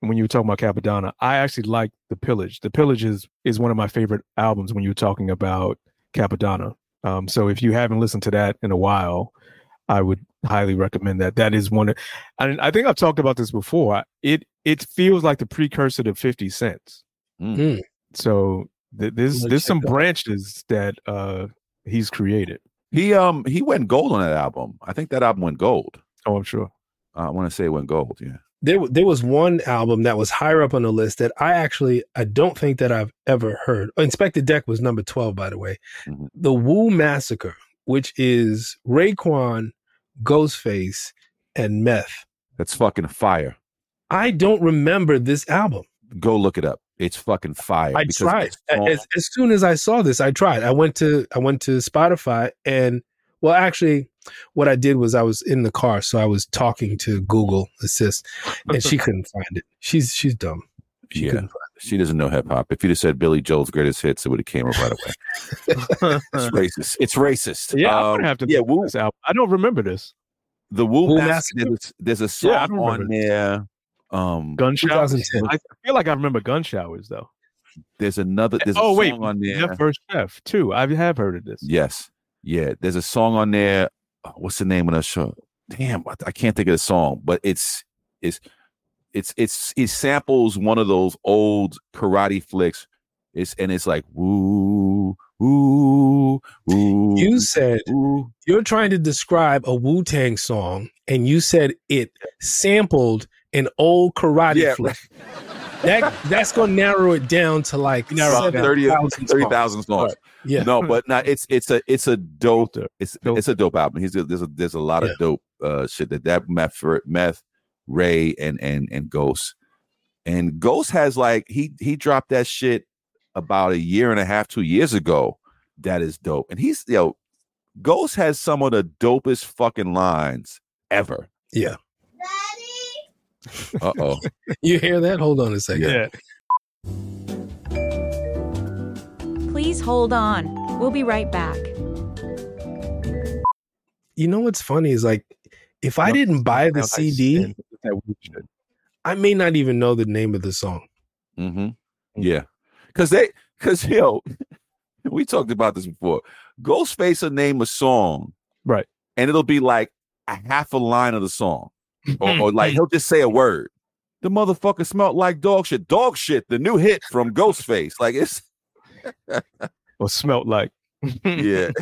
when you were talking about Capadonna, I actually like The Pillage. The Pillage is, is one of my favorite albums when you were talking about Capadonna. Um, so if you haven't listened to that in a while, I would highly recommend that. That is one of, and I think I've talked about this before. It it feels like the precursor to fifty Cent. Mm. So th- there's Let's there's some check that out. branches that uh, he's created. He um he went gold on that album. I think that album went gold. Oh, I'm sure. Uh, I want to say it went gold. Yeah. There, there was one album that was higher up on the list that I actually, I don't think that I've ever heard. Inspector Deck was number twelve, by the way. Mhm. The Wu Massacre, which is Raekwon, Ghostface, and Meth. That's fucking fire. I don't remember this album. Go look it up. It's fucking fire. I because tried. the song- As, as soon as I saw this, I tried. I went to I went to Spotify and well, actually, what I did was I was in the car, so I was talking to Google Assist, and she couldn't find it. She's she's dumb. She Yeah. couldn't find She doesn't know hip hop. If you'd have said Billy Joel's greatest hits, it would have came up right away. It's racist. It's racist. Yeah, I'm Um, gonna have to. Yeah, Yeah, Wu, this album. I don't remember this. the Wu, Wu Massacre. Massacre? There's, there's a song Yeah, I don't on remember there. Um, Gun showers. twenty ten. I feel like I remember gun showers though. there's another. There's oh a wait, song on there. Jeff versus Jeff too. I have heard of this. Yes. Yeah. There's a song on there. uh, What's the name of the show? Damn, I, I can't think of the song, but it's it's it's it's it samples one of those old karate flicks. It's and it's like woo woo woo. You said woo. you're trying to describe a Wu Tang song, and you said it sampled an old karate Yeah. flick. That that's gonna narrow it down to like About thirty thousand thirty thousand songs. Yeah, No, but not. It's it's a it's a dope. It's Dope. it's a dope album. He's there's a there's a lot Yeah. of dope uh shit that that meth meth Ray and and and Ghost and Ghost has like he he dropped that shit about a year and a half two years ago. That is dope. And he's yo Ghost has some of the dopest fucking lines ever. yeah. Uh oh. You hear that? Hold on a second. Yeah. Please hold on. We'll be right back. You know what's funny is like if I didn't buy the C D, I may not even know the name of the song. Mm-hmm. Yeah, because they, because yo, we talked about this before. Ghostface will name a song, Right. and it'll be like a half a line of the song, or, or like he'll just say a word. The motherfucker smelled like dog shit. Dog shit, the new hit from Ghostface. Like it's Or smelt like. yeah,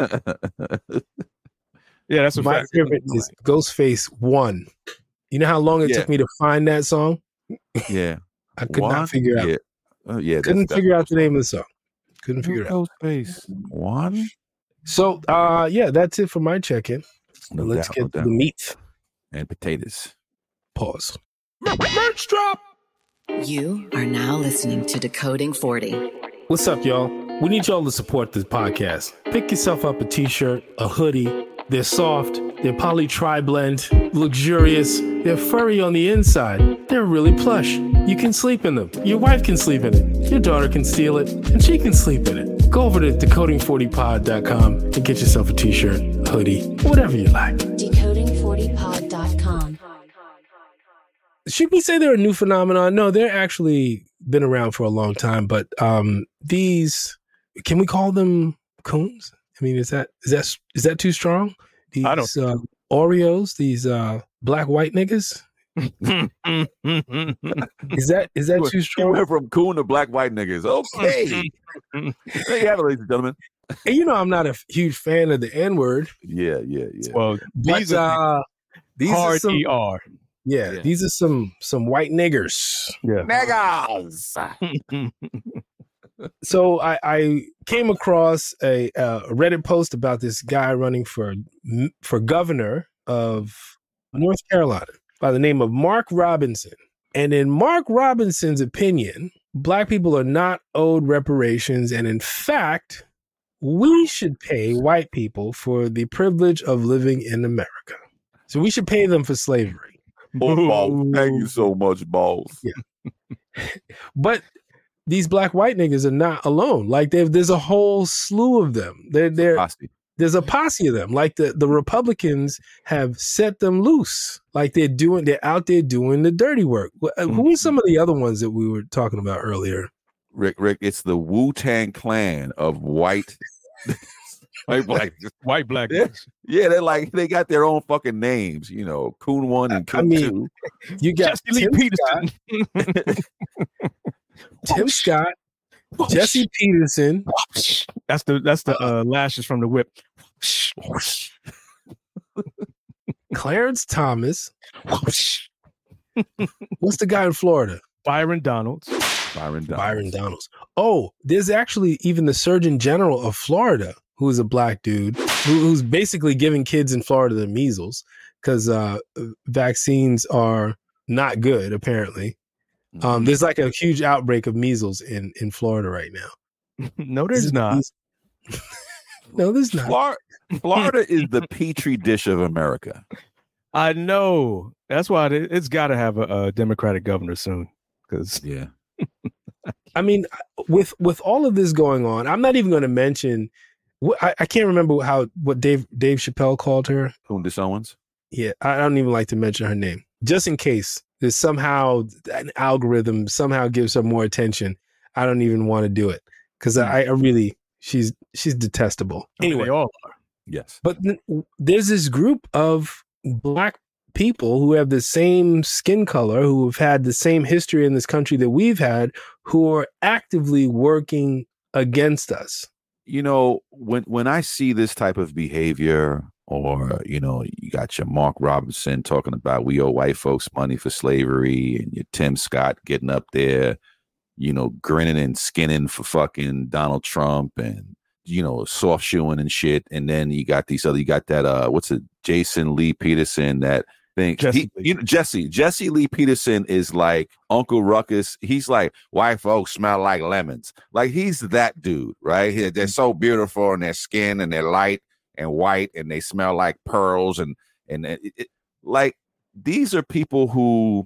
Yeah, that's a My fact. favorite is Ghostface One. You know how long it Yeah. took me to find that song? yeah. I could One? not figure out. Yeah, oh, yeah. Couldn't that's- figure out the name of the song. Couldn't that's figure it out. Ghostface one. So, uh, yeah, that's it for my check-in. No Let's doubt, get no to doubt. the meat. And potatoes. Pause. Merch drop. You are now listening to Decoding forty. What's up, y'all? We need y'all to support this podcast. Pick yourself up a t-shirt, a hoodie. They're soft, they're poly tri-blend, luxurious, they're furry on the inside. They're really plush. You can sleep in them. Your wife can sleep in it. Your daughter can steal it, and she can sleep in it. Go over to decoding forty pod dot com and get yourself a t-shirt, a hoodie, whatever you like. decoding forty pod dot com. Should we say they're a new phenomenon? No, they're actually been around for a long time, but um, these, can we call them coons? I mean, is that is that is that too strong? These I don't- uh, Oreos, these uh, black white niggas. Is that is that too You strong? went from coon to black white niggas. Okay. There you have it, ladies and gentlemen. And you know, I'm not a f- huge fan of the N word, Yeah, yeah, yeah. Well, but these are uh, these are hard some, E R. yeah, Yeah. these are some some white niggers. Yeah. Niggas. So I, I came across a, a Reddit post about this guy running for for governor of North Carolina by the name of Mark Robinson. And in Mark Robinson's opinion, black people are not owed reparations. And in fact, we should pay white people for the privilege of living in America. So we should pay them for slavery. Oh, balls. Thank you so much, balls. But these black white niggas are not alone. Like they've, there's a whole slew of them. They're they're Posse. there's a posse of them. Like the, the Republicans have set them loose. Like they're doing, they're out there doing the dirty work. Who are some of the other ones that we were talking about earlier? Rick, Rick, it's the Wu-Tang Clan of white, white black, white black. Yeah, yeah, they're like they got their own fucking names. You know, Coon One and Coon I mean, Two. You got Jesse Tim Lee Scott, Tim Scott, Jesse Peterson. That's the that's the uh, lashes from the whip. Clarence Thomas. What's the guy in Florida? Byron Donalds. Byron Donalds. Byron Donalds. Oh, there's actually even the Surgeon General of Florida, who is a black dude, who, who's basically giving kids in Florida the measles because uh, vaccines are not good, apparently. Mm-hmm. Um, there's like a huge outbreak of measles in, in Florida right now. No, there's not. No, there's not. Florida, Florida is the petri dish of America. I know. That's why it, it's got to have a, a Democratic governor soon. Because yeah, I mean, with with all of this going on, I'm not even going to mention. I, I can't remember how what Dave Dave Chappelle called her. Candace Owens. Yeah, I don't even like to mention her name, just in case there's somehow an algorithm somehow gives her more attention. I don't even want to do it because mm. I, I really she's she's detestable. Anyway, they all are. Yes, but th- there's this group of black people who have the same skin color, who have had the same history in this country that we've had, who are actively working against us. You know, when when I see this type of behavior, or, you know, you got your Mark Robinson talking about we owe white folks money for slavery, and your Tim Scott getting up there, you know, grinning and skinning for fucking Donald Trump, and, you know, soft shoeing and shit. And then you got these other, you got that, uh, what's it, Jason Lee Peterson, that thing. He, you know, Jesse, Jesse Lee Peterson is like Uncle Ruckus. He's like, white folks smell like lemons. Like, he's that dude, right? He, they're so beautiful in their skin, and they're light and white, and they smell like pearls. And, and it, it, like, these are people who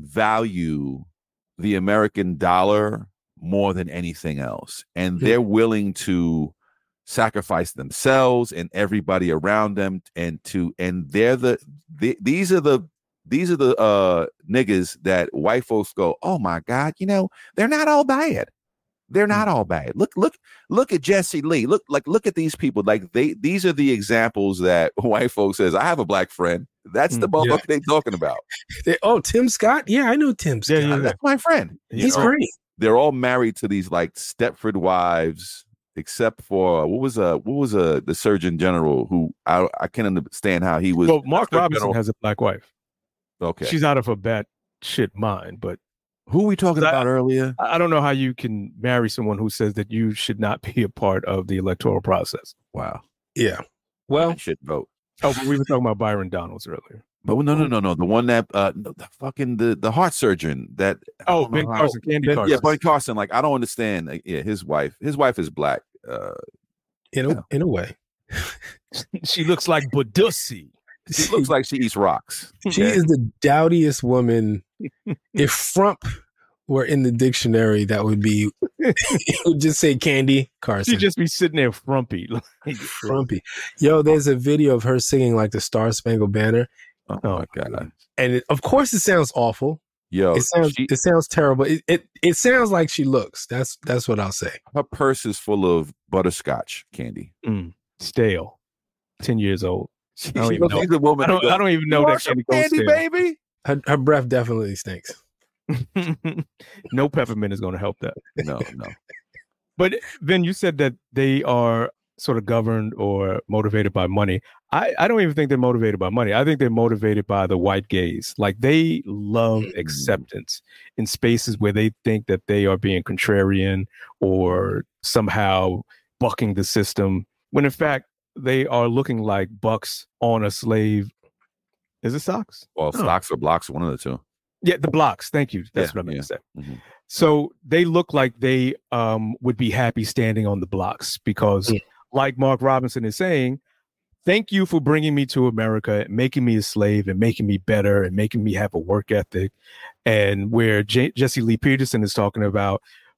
value the American dollar more than anything else. And they're willing to sacrifice themselves and everybody around them, and to and they're the, the these are the these are the uh niggas that white folks go, oh my God, you know, they're not all bad. They're not all bad. Look, look, look at Jesse Lee. Look, like look at these people. Like they these are the examples that white folks says, I have a black friend. That's the motherfucker yeah. they talking about. They, oh, Tim Scott? Yeah, I know Tim Scott. Yeah, yeah, that's my friend. He's you know? great. They're all married to these like Stepford wives, except for what was a what was a the Surgeon General, who I I can't understand how he was. Well, Mark Robinson General. has a black wife. Okay, she's out of her bad shit mind. But who we talking I, about earlier? I don't know how you can marry someone who says that you should not be a part of the electoral process. Wow. Yeah. Well, I should vote. Oh, but we were talking about Byron Donalds earlier. But no, no, no, no. The one that uh, the fucking the, the heart surgeon that oh Ben Carson, how, Candy ben, Carson. Yeah, Ben Carson. Like, I don't understand. Like, yeah, his wife, his wife is black. Uh, in a, in a way, she looks like Badusi. She looks like she eats rocks. She okay? is the dowdiest woman. If Frump were in the dictionary, that would be, it would just say Candy Carson. She'd just be sitting there frumpy. Frumpy. Yo, there's a video of her singing like the Star Spangled Banner. Oh, oh my God. And it, of course it sounds awful. Yo, it sounds she, it sounds terrible. It, it it sounds like she looks. That's that's what I'll say. Her purse is full of butterscotch candy. Mm, stale. Ten years old. She, I don't even know. A woman I don't, goes, I don't even know that candy, candy baby. Her, her breath definitely stinks. No peppermint is going to help that. No, no. But then you said that they are sort of governed or motivated by money. I, I don't even think they're motivated by money. I think they're motivated by the white gaze. Like, they love acceptance in spaces where they think that they are being contrarian or somehow bucking the system, when in fact they are looking like bucks on a slave. Is it stocks? Well, oh. stocks or blocks, one of the two. Yeah, the blocks. Thank you. That's yeah, what I meant yeah. to say. Mm-hmm. So they look like they um, would be happy standing on the blocks because, yeah. like Mark Robinson is saying, thank you for bringing me to America, making me a slave and making me better and making me have a work ethic. And where J- Jesse Lee Peterson is talking about,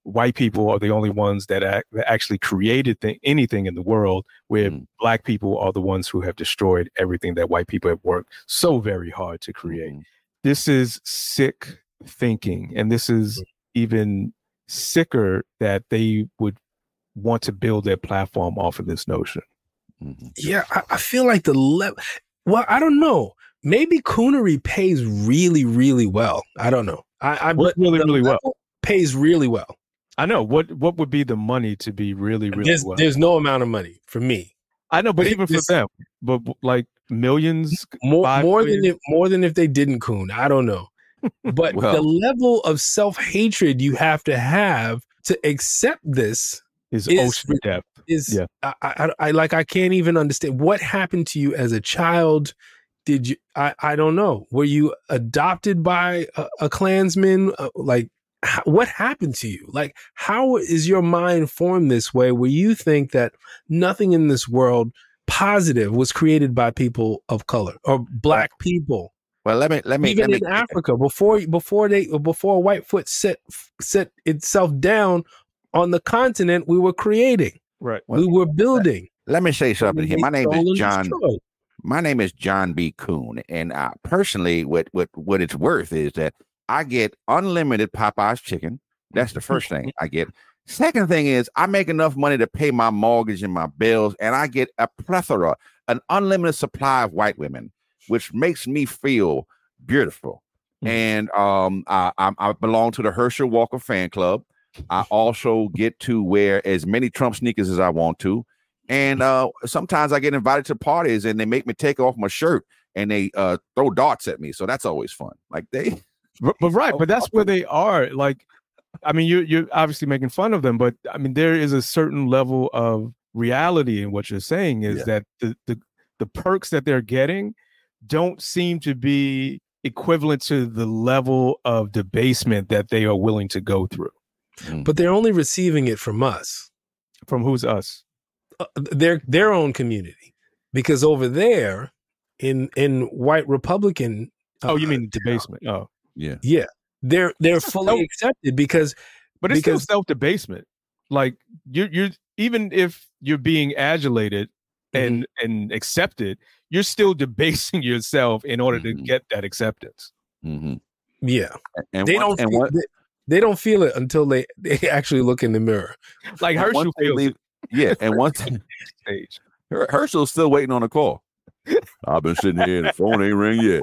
white people are the only ones that, act, that actually created th- anything in the world, where mm. black people are the ones who have destroyed everything that white people have worked so very hard to create. Mm. This is sick thinking, and this is even sicker that they would want to build their platform off of this notion. Mm-hmm. Yeah, I, I feel like the level. Well, I don't know. Maybe coonery pays really, really well. I don't know. I, I but really, really well. Pays really well. I know. What What would be the money to be really, really there's, well? There's no amount of money for me. I know, but even for them, but like millions, more, more million? than if, more than if they didn't coon. I don't know. But well, the level of self hatred you have to have to accept this is, is ocean depth. Is yeah. I, I, I like I can't even understand what happened to you as a child. Did you? I, I don't know. Were you adopted by a, a Klansman? Uh, like, how, what happened to you? Like, how is your mind formed this way, where you think that nothing in this world positive was created by people of color or black people? Well, let me let me even let in me, Africa before before they before Whitefoot set set itself down on the continent we were creating. Right, we were building. Let, let me say something here. My name is John. Destroyed. My name is John B. Coon, and uh, personally, what what what it's worth is that I get unlimited Popeye's chicken. That's the first thing I get. Second thing is I make enough money to pay my mortgage and my bills, and I get a plethora, an unlimited supply of white women, which makes me feel beautiful. Mm-hmm. And um, I, I, I belong to the Herschel Walker fan club. I also get to wear as many Trump sneakers as I want to. And uh, sometimes I get invited to parties and they make me take off my shirt and they uh, throw darts at me. So that's always fun. Like they. But, but right. But that's where they are. Like, I mean, you're, you're obviously making fun of them, but I mean, there is a certain level of reality in what you're saying is yeah. that the, the, the perks that they're getting don't seem to be equivalent to the level of debasement that they are willing to go through. Mm. But they're only receiving it from us. From who's us? Uh, their their own community. Because over there in in white Republican uh, Oh, you mean debasement. Oh. Yeah. Yeah. They're they're fully self- accepted because But it's because, still self-debasement. Like you're you're even if you're being adulated and mm-hmm. and accepted, you're still debasing yourself in order mm-hmm. to get that acceptance. Mm-hmm. Yeah. And they what, don't and feel, what, they, they don't feel it until they, they actually look in the mirror. Like Herschel feels leave, Yeah, and once stage. Herschel's still waiting on a call. I've been sitting here and the phone ain't ring yet.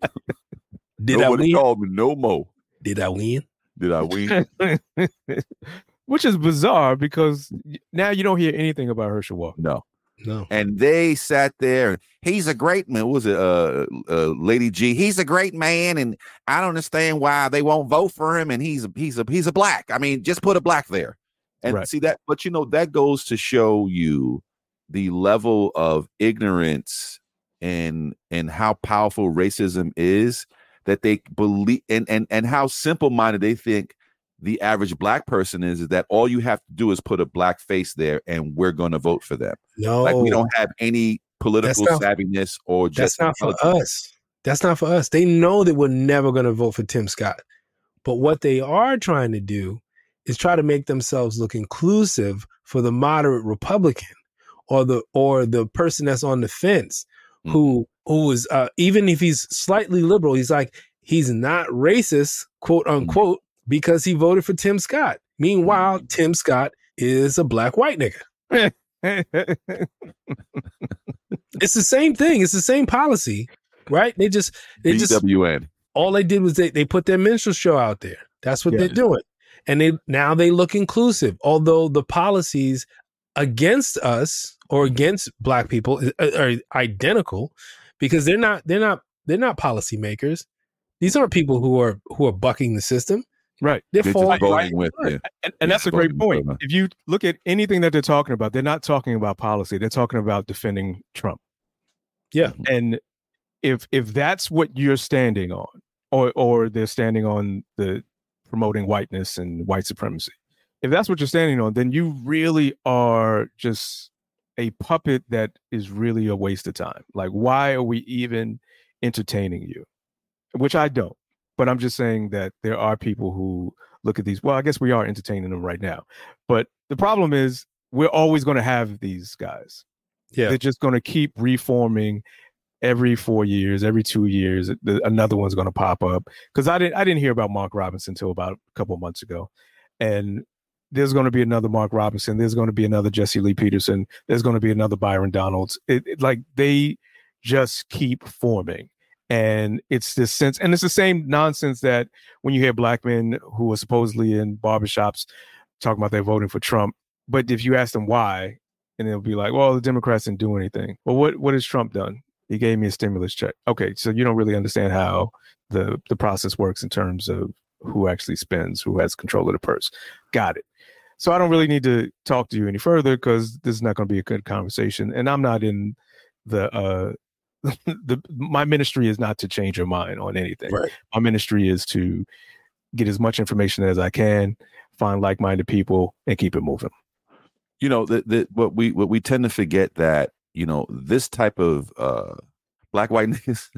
Did Nobody I win? called me no more. Did I win? Did I win? Which is bizarre because now you don't hear anything about Herschel Walker. No. No. And they sat there. He's a great man. What was it? Uh, uh, Lady G. He's a great man, and I don't understand why they won't vote for him. And he's a, he's a he's a black. I mean, just put a black there, and right. see that. But you know that goes to show you the level of ignorance and and how powerful racism is. That they believe and and and how simple minded they think the average black person is, is that all you have to do is put a black face there and we're going to vote for them. No, like we don't have any political not, savviness or just. That's not for us. That's not for us. They know that we're never going to vote for Tim Scott. But what they are trying to do is try to make themselves look inclusive for the moderate Republican or the or the person that's on the fence mm-hmm. who who is uh, even if he's slightly liberal, he's like he's not racist, quote unquote. Mm-hmm. Because he voted for Tim Scott. Meanwhile, Tim Scott is a black white nigga. It's the same thing. It's the same policy, right? They just they B W N. just all they did was they, they put their minstrel show out there. That's what yeah. they're doing. And they now they look inclusive, although the policies against us or against black people are, are identical because they're not they're not they're not policymakers. These aren't people who are who are bucking the system. Right. They're, they're just voting with yeah. And, and that's a great point. If you look at anything that they're talking about, they're not talking about policy. They're talking about defending Trump. Yeah. And if if that's what you're standing on, or or they're standing on the promoting whiteness and white supremacy, if that's what you're standing on, then you really are just a puppet that is really a waste of time. Like, why are we even entertaining you? Which I don't. But I'm just saying that there are people who look at these. Well, I guess we are entertaining them right now. But the problem is we're always going to have these guys. Yeah. They're just going to keep reforming every four years, every two years. The, another one's going to pop up. Because I didn't, I didn't hear about Mark Robinson until about a couple of months ago. And there's going to be another Mark Robinson. There's going to be another Jesse Lee Peterson. There's going to be another Byron Donalds. It, it, like they just keep forming. And it's this sense, and it's the same nonsense that when you hear black men who are supposedly in barbershops talking about they're voting for Trump, but if you ask them why, and they'll be like, well, the Democrats didn't do anything. Well, what, what has Trump done? He gave me a stimulus check. Okay, so you don't really understand how the, the process works in terms of who actually spends, who has control of the purse. Got it. So I don't really need to talk to you any further because this is not going to be a good conversation. And I'm not in the... uh the my ministry is not to change your mind on anything. Right. My ministry is to get as much information as I can, find like-minded people, and keep it moving. You know, the, the, what we what we tend to forget that, you know, this type of uh, black white niggas.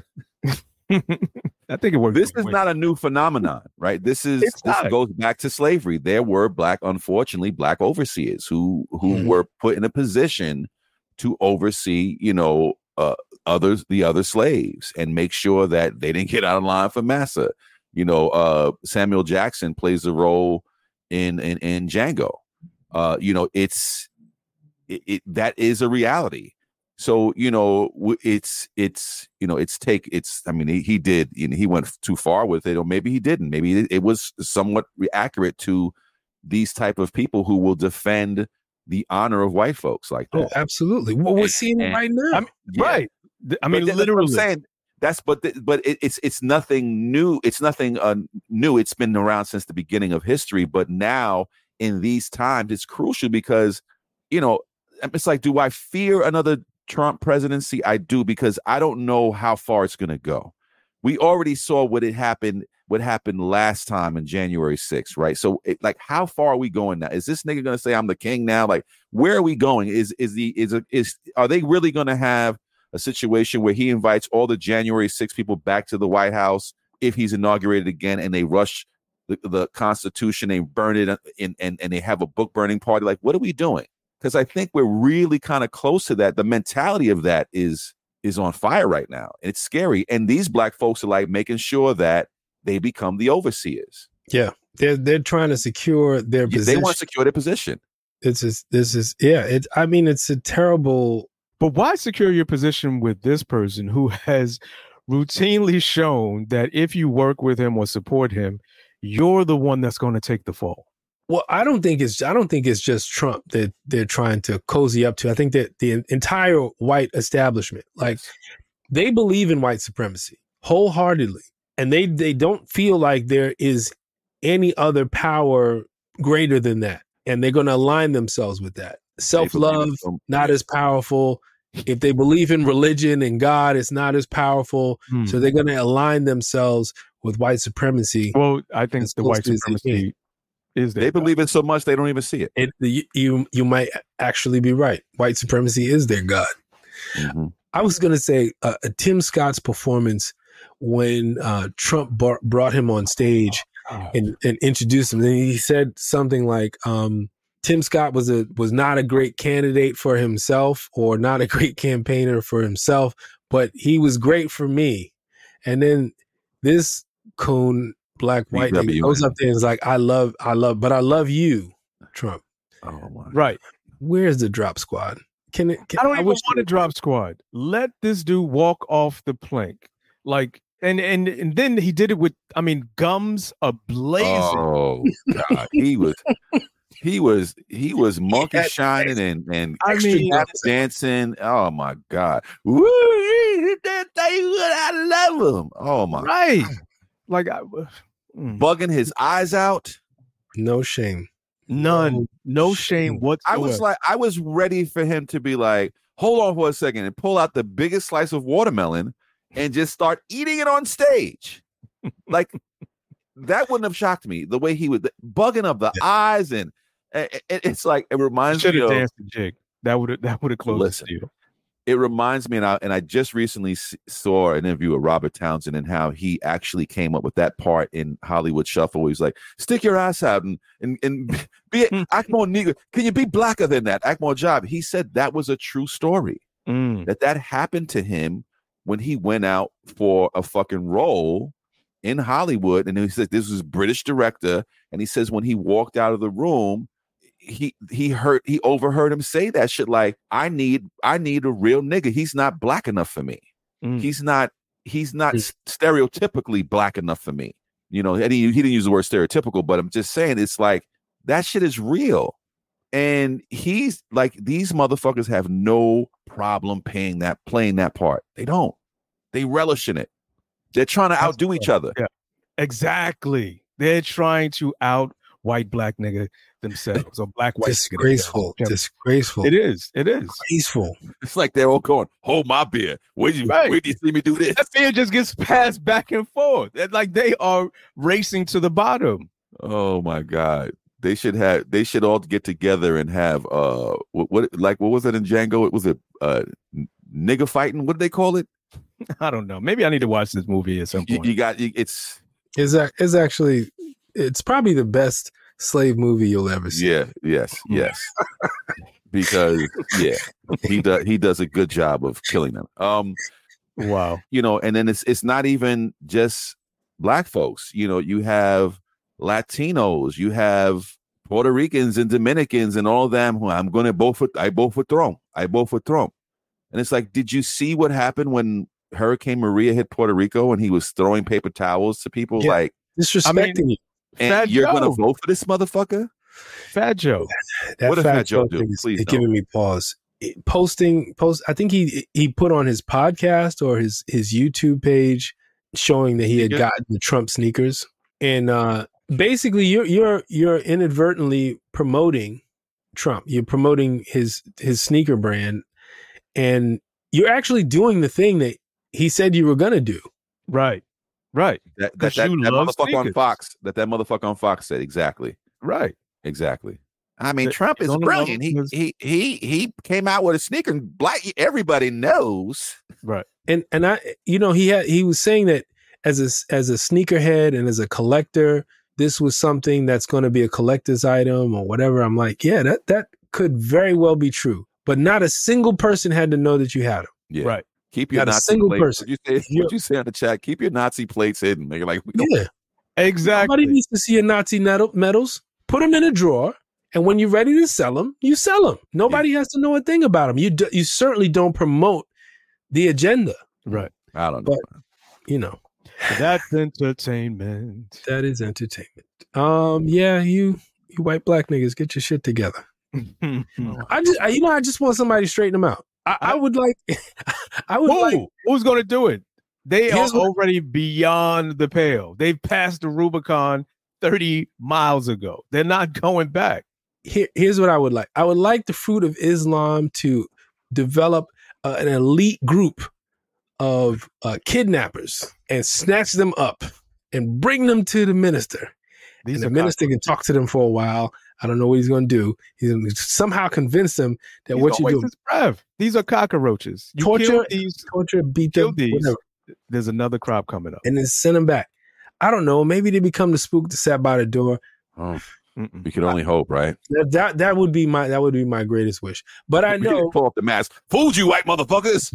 I think it works. This is not a new phenomenon, right? This is It's this not. goes back to slavery. There were black, unfortunately, black overseers who who Mhm. were put in a position to oversee, you know, uh, others, the other slaves, and make sure that they didn't get out of line for massa. You know, uh, Samuel Jackson plays a role in in, in Django. Uh, you know, it's it, it that is a reality. So, you know, w- it's it's you know, it's take it's. I mean, he, he did. You know, he went too far with it, or maybe he didn't. Maybe it, it was somewhat re- accurate to these type of people who will defend the honor of white folks like that. Oh, absolutely. Well, we're And- seeing it and- right now. I mean, Yeah. Right. Th- I mean, But that- that's what I'm literally. saying. That's but the, but it, it's it's nothing new. It's nothing uh, new. It's been around since the beginning of history. But now in these times, it's crucial because, you know, it's like, do I fear another Trump presidency? I do, because I don't know how far it's going to go. We already saw what it happened. What happened last time in January sixth, right? So, it, like, how far are we going now? Is this nigga going to say I'm the king now? Like, where are we going? Is is the is is are they really going to have a situation where he invites all the January sixth people back to the White House if he's inaugurated again, and they rush the, the Constitution, they burn it, in, and and they have a book burning party? Like, what are we doing? Because I think we're really kind of close to that. The mentality of that is is on fire right now. It's scary, and these black folks are like making sure that they become the overseers. Yeah, they're they're trying to secure their Yeah, position. they want to secure their position. It's just, this is yeah. It. I mean, it's a terrible. But why secure your position with this person who has routinely shown that if you work with him or support him, you're the one that's going to take the fall? Well, I don't think it's I don't think it's just Trump that they're trying to cozy up to. I think that the entire white establishment, like, they believe in white supremacy wholeheartedly, and they they don't feel like there is any other power greater than that, and they're going to align themselves with that. Self-love, so- not as powerful. If they believe in religion and God, it's not as powerful. Hmm. So they're going to align themselves with white supremacy. Well, I think As the close white to as they supremacy is They believe it so much they don't even see it. It, you, you you might actually be right. White supremacy is their God. Mhm. I was going to say uh, Tim Scott's performance when uh, Trump bar- brought him on stage and, and introduced him. And he said something like, um, Tim Scott was a was not a great candidate for himself, or not a great campaigner for himself, but he was great for me. And then this coon, black white B W nigga, goes up there and is like, I love, I love, but I love you, Trump. Oh my! Right. Where's the drop squad? Can it? Can, I don't even wish want a drop squad. Let this dude walk off the plank. Like, and and and then he did it with, I mean, gums ablazing. Oh God, he was, he was, he was monkey had- shining and and I extra mean- tap dancing. Oh my God! Woo! He hit that thing. I love him. Oh my! Right. Like, I, mm, Bugging his eyes out. No shame. none, no shame shame. whatsoever. I was like, I was ready for him to be like, hold on for a second, and pull out the biggest slice of watermelon and just start eating it on stage. Like, that wouldn't have shocked me. The way he would bugging of the eyes, and it, it- it's like, it reminds should me have of, danced the jig. That would have that would have closed Listen. the deal. it reminds me, and I and I just recently s- saw an interview with Robert Townsend and how he actually came up with that part in Hollywood Shuffle. Where he's like, "Stick your ass out and and and be act more nigger. Can you be blacker than that? Act more job." He said that was a true story. Mm. That that happened to him when he went out for a fucking role in Hollywood, and he said this was a British director, and he says when he walked out of the room, he he heard he overheard him say that shit like, I need I need a real nigga. He's not black enough for me. Mm. He's not he's not stereotypically black enough for me. You know, and he, he didn't use the word stereotypical, but I'm just saying it's like that shit is real. And he's like, these motherfuckers have no problem paying that playing that part. They don't. They relish in it. They're trying to outdo each other. Yeah, exactly. They're trying to out white black nigga themselves or black white. Disgraceful. Disgraceful. It is. It is. Disgraceful. It's like they're all going, hold my beer. Where you Right. where do you see me do this? That beer just gets passed back and forth. It's like they are racing to the bottom. Oh my God. They should have they should all get together and have uh what, what like what was it in Django? It was a uh nigga fighting. What did they call it? I don't know. Maybe I need to watch this movie at some You, point. you got you, it's Is that is actually it's probably the best slave movie you'll ever see. yeah, yes, yes. Because yeah, he does he does a good job of killing them. Um Wow. you know, and then it's it's not even just black folks. You know, you have Latinos, you have Puerto Ricans and Dominicans and all of them who I'm gonna vote for I vote for Trump. I vote for Trump. And it's like, did you see what happened when Hurricane Maria hit Puerto Rico and he was throwing paper towels to people? Yeah. Like, Disrespecting I mean, you. and Fat you're Joe. gonna vote for this motherfucker? Fat Joe. That What did Fat Fat Joe Joe do? thing is Please is don't. giving me pause. It- posting post I think he he put on his podcast or his his YouTube page showing that he had Sneakers? gotten the Trump sneakers. And uh basically you're you're you're inadvertently promoting Trump. You're promoting his his sneaker brand, and you're actually doing the thing that he said you were gonna do. Right. Right. That that, 'Cause that, you that love motherfucker on sneakers. Fox, that that motherfucker on Fox said exactly. Right. Exactly. I mean, The- Trump is on the brilliant. He, level is- he he he came out with a sneaker. And black, everybody knows. Right. And and I you know he had he was saying that as a as a sneakerhead and as a collector, this was something that's going to be a collector's item or whatever. I'm like, yeah, that that could very well be true, but not a single person had to know that you had them. Yeah. Right. Keep your Not a Nazi single plates. person. What'd you say? You're- What'd you say on the chat? Keep your Nazi plates hidden. Nigga, like we don't. Yeah, Exactly. nobody needs to see your Nazi medal, medals. Put them in a drawer, and when you're ready to sell them, you sell them. Nobody has to know a thing about them. You do, you certainly don't promote the agenda. Right. I don't know. You know, That's entertainment. that is entertainment. Um, yeah, you you white black niggas, get your shit together. I just, I, you know, I just want somebody to straighten them out. I, I would like, I would Who? like. Who's going to do it? They Here's are what- already beyond the pale. They've passed the Rubicon thirty miles ago. They're not going back. Here, here's what I would like. I would like the Fruit of Islam to develop uh, an elite group of uh, kidnappers and snatch them up and bring them to the minister. These and the are minister can talk to them for a while. I don't know what he's going to do. He's going to somehow convince them that He's what gonna you waste do, his breath. These are cockroaches. You Torture- kill these, torture, beat kill them, these. whatever, There's another crop coming up. and then send them back. I don't know. Maybe they become the spook that sat by the door. Oh, Mm-mm. we can only hope, right? That, that that would be my that would be my greatest wish. But I We need to know, pull off the mask. Fooled you, white motherfuckers.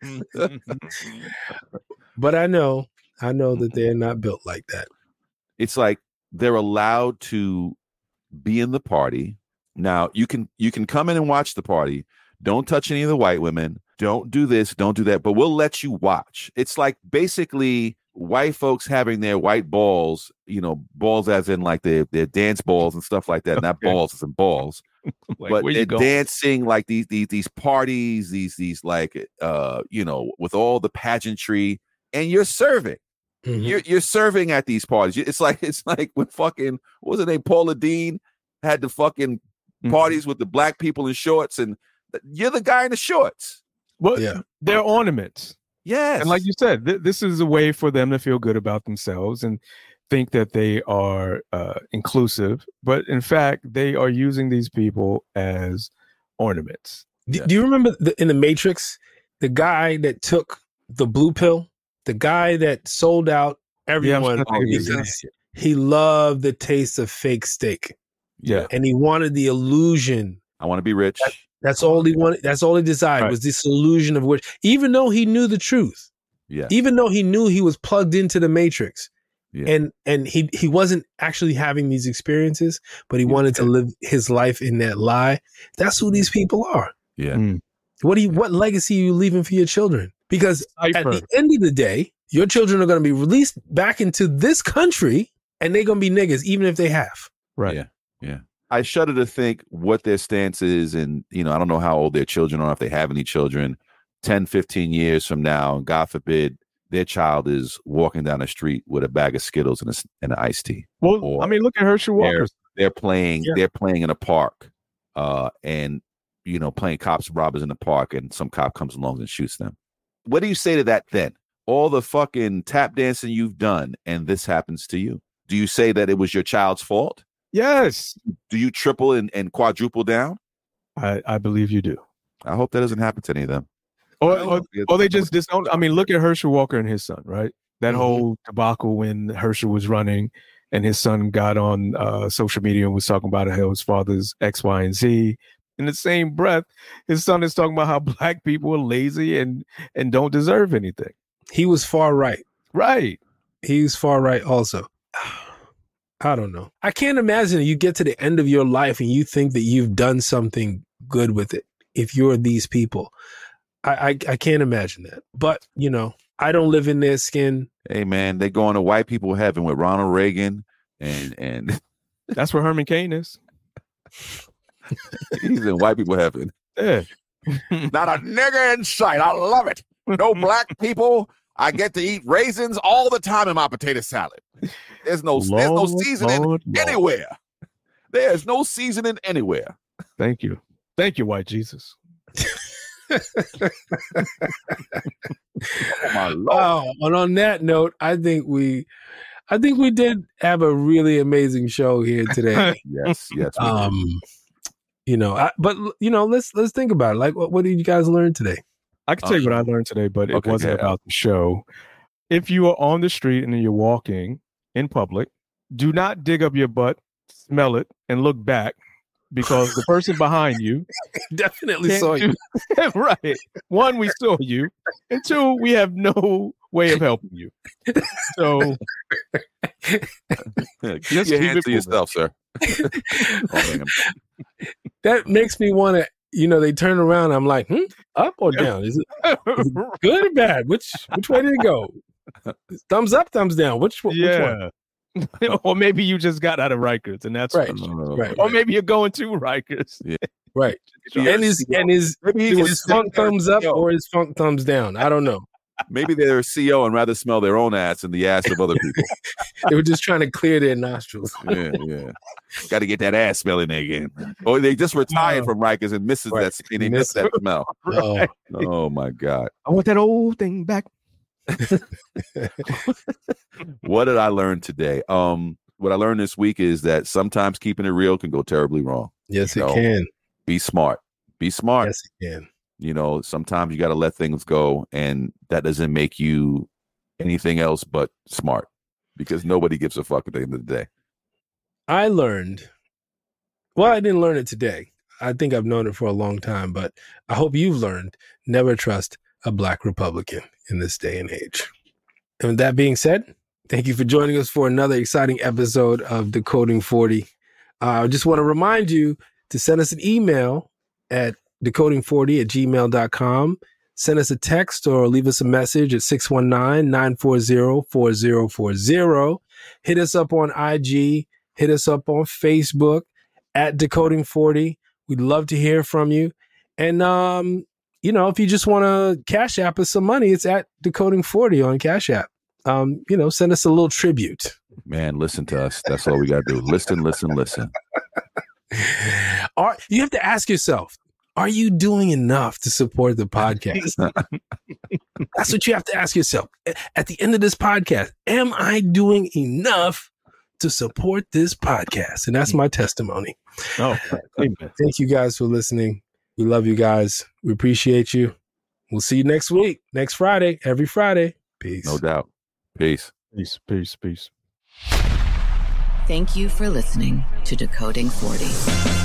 but I know, I know that they're not built like that. It's like they're allowed to be in the party. Now you can you can come in and watch the party. Don't touch any of the white women. Don't do this. Don't do that. But we'll let you watch. It's like basically white folks having their white balls, you know, balls as in like their, their dance balls and stuff like that. Not Okay. balls as in balls. Like, But where you they're going? dancing like these these these parties, these these like uh, you know, with all the pageantry, and you're serving. Mhm. You're you're serving at these parties. It's like it's like when fucking what was it name Paula Dean had the fucking Mhm. parties with the black people in shorts, and you're the guy in the shorts. Well, Yeah. they're ornaments. Yes, And like you said, th- this is a way for them to feel good about themselves and think that they are uh, inclusive. But in fact, they are using these people as ornaments. Do, do you remember the, in the Matrix? the guy that took the blue pill, the guy that sold out everyone, Yeah, because he loved the taste of fake steak. Yeah. And he wanted the illusion. I want to be rich. That, that's all he wanted. That's all he desired Right. was this illusion of which, even though he knew the truth, Yeah. even though he knew he was plugged into the matrix, Yeah. and and he he wasn't actually having these experiences, but he wanted to live his life in that lie. That's who these people are. Yeah. Mm. What do you, what legacy are you leaving for your children? Because at Cipher. the end of the day, your children are going to be released back into this country, and they're going to be niggas, even if they have. Right. Yeah. Yeah. I shudder to think what their stance is. And, you know, I don't know how old their children are, if they have any children, ten, fifteen years from now, God forbid, their child is walking down the street with a bag of Skittles and, a, and an iced tea. Well, Or I mean, look at Herschel They're, Walker. they're playing, Yeah. they're playing in a park uh, and, you know, playing cops and robbers in the park, and some cop comes along and shoots them. What do you say to that then? All the fucking tap dancing you've done, and this happens to you. Do you say that it was your child's fault? Yes, Do you triple and, and quadruple down? I, I believe you do. I hope that doesn't happen to any of them. Or, or, or they just disown. I mean, look at Herschel Walker and his son, right? That Mhm. whole debacle when Herschel was running and his son got on uh, social media and was talking about how his father's X, Y, and Z. In the same breath, his son is talking about how black people are lazy and and don't deserve anything. He was far right. Right. He's far right also. I don't know. I can't imagine you get to the end of your life and you think that you've done something good with it if you're these people. I, I, I can't imagine that. But, you know, I don't live in their skin. Hey man, they going to white people heaven with Ronald Reagan, and and That's where Herman Cain is. he's in white people heaven. Yeah. Not a nigger in sight. I love it. No black people. I get to eat raisins all the time in my potato salad. There's no there's no Lord, seasoning Lord, Lord. anywhere. There's no seasoning anywhere. Thank you. Thank you, white Jesus. Oh my lord. Oh, and on that note, I think we, I think we did have a really amazing show here today. Yes, yes. we do. um, you know, I, but you know, let's let's think about it. Like, what, what did you guys learn today? I can tell you what I learned today, but it Okay, wasn't yeah. about the show. If you are on the street and you're walking in public, do not dig up your butt, smell it, and look back, because the person behind you Definitely can't saw you. do- right. One, we saw you, and two, we have no way of helping you. So Yeah, keep just your keep hands it to moving. yourself, sir. Oh, man. That makes me want to. You know, they turn around. I'm like, hmm, up or down? Is it good or bad? Which which way did it go? Thumbs up, thumbs down. Which, one- which one? yeah. Or maybe you just got out of Rikers, and that's Right. Oh, Right. Or maybe you're going to Rikers. Right. Yeah. And his and his Maybe he is was his funk sitting there, thumbs up yo. or his funk thumbs down. I don't know. Maybe they're a C O and rather smell their own ass than the ass of other people. They were just trying to clear their nostrils. Yeah, yeah. Got to get that ass smell in there again. Or they just retired Oh. from Rikers and misses Right. that and they miss that smell. Oh, Oh my God. I want that old thing back. What did I learn today? Um, what I learned this week is that sometimes keeping it real can go terribly wrong. yes, it No. can. Be smart. Be smart. Yes, it can. You know, sometimes you got to let things go, and that doesn't make you anything else but smart, because nobody gives a fuck at the end of the day. I learned. Well, I didn't learn it today. I think I've known it for a long time, but I hope you've learned never trust a black Republican in this day and age. And with that being said, thank you for joining us for another exciting episode of Decoding forty. Uh, I just want to remind you to send us an email at decoding forty at gmail dot com. Send us a text or leave us a message at six one nine, nine four zero, four zero four zero. Hit us up on I G. Hit us up on Facebook at Decoding forty. We'd love to hear from you. And, um, you know, if you just want to Cash App us some money, it's at Decoding forty on Cash App. Um, you know, send us a little tribute. Man, listen to us. That's all we got to do. Listen, listen, listen. Are, you have to ask yourself, are you doing enough to support the podcast? That's what you have to ask yourself. At the end of this podcast, am I doing enough to support this podcast? And that's my testimony. Oh, amen. Thank you guys for listening. We love you guys. We appreciate you. We'll see you next week, next Friday, every Friday. Peace. No doubt. Peace. Peace, peace, peace. Thank you for listening to Decoding forty.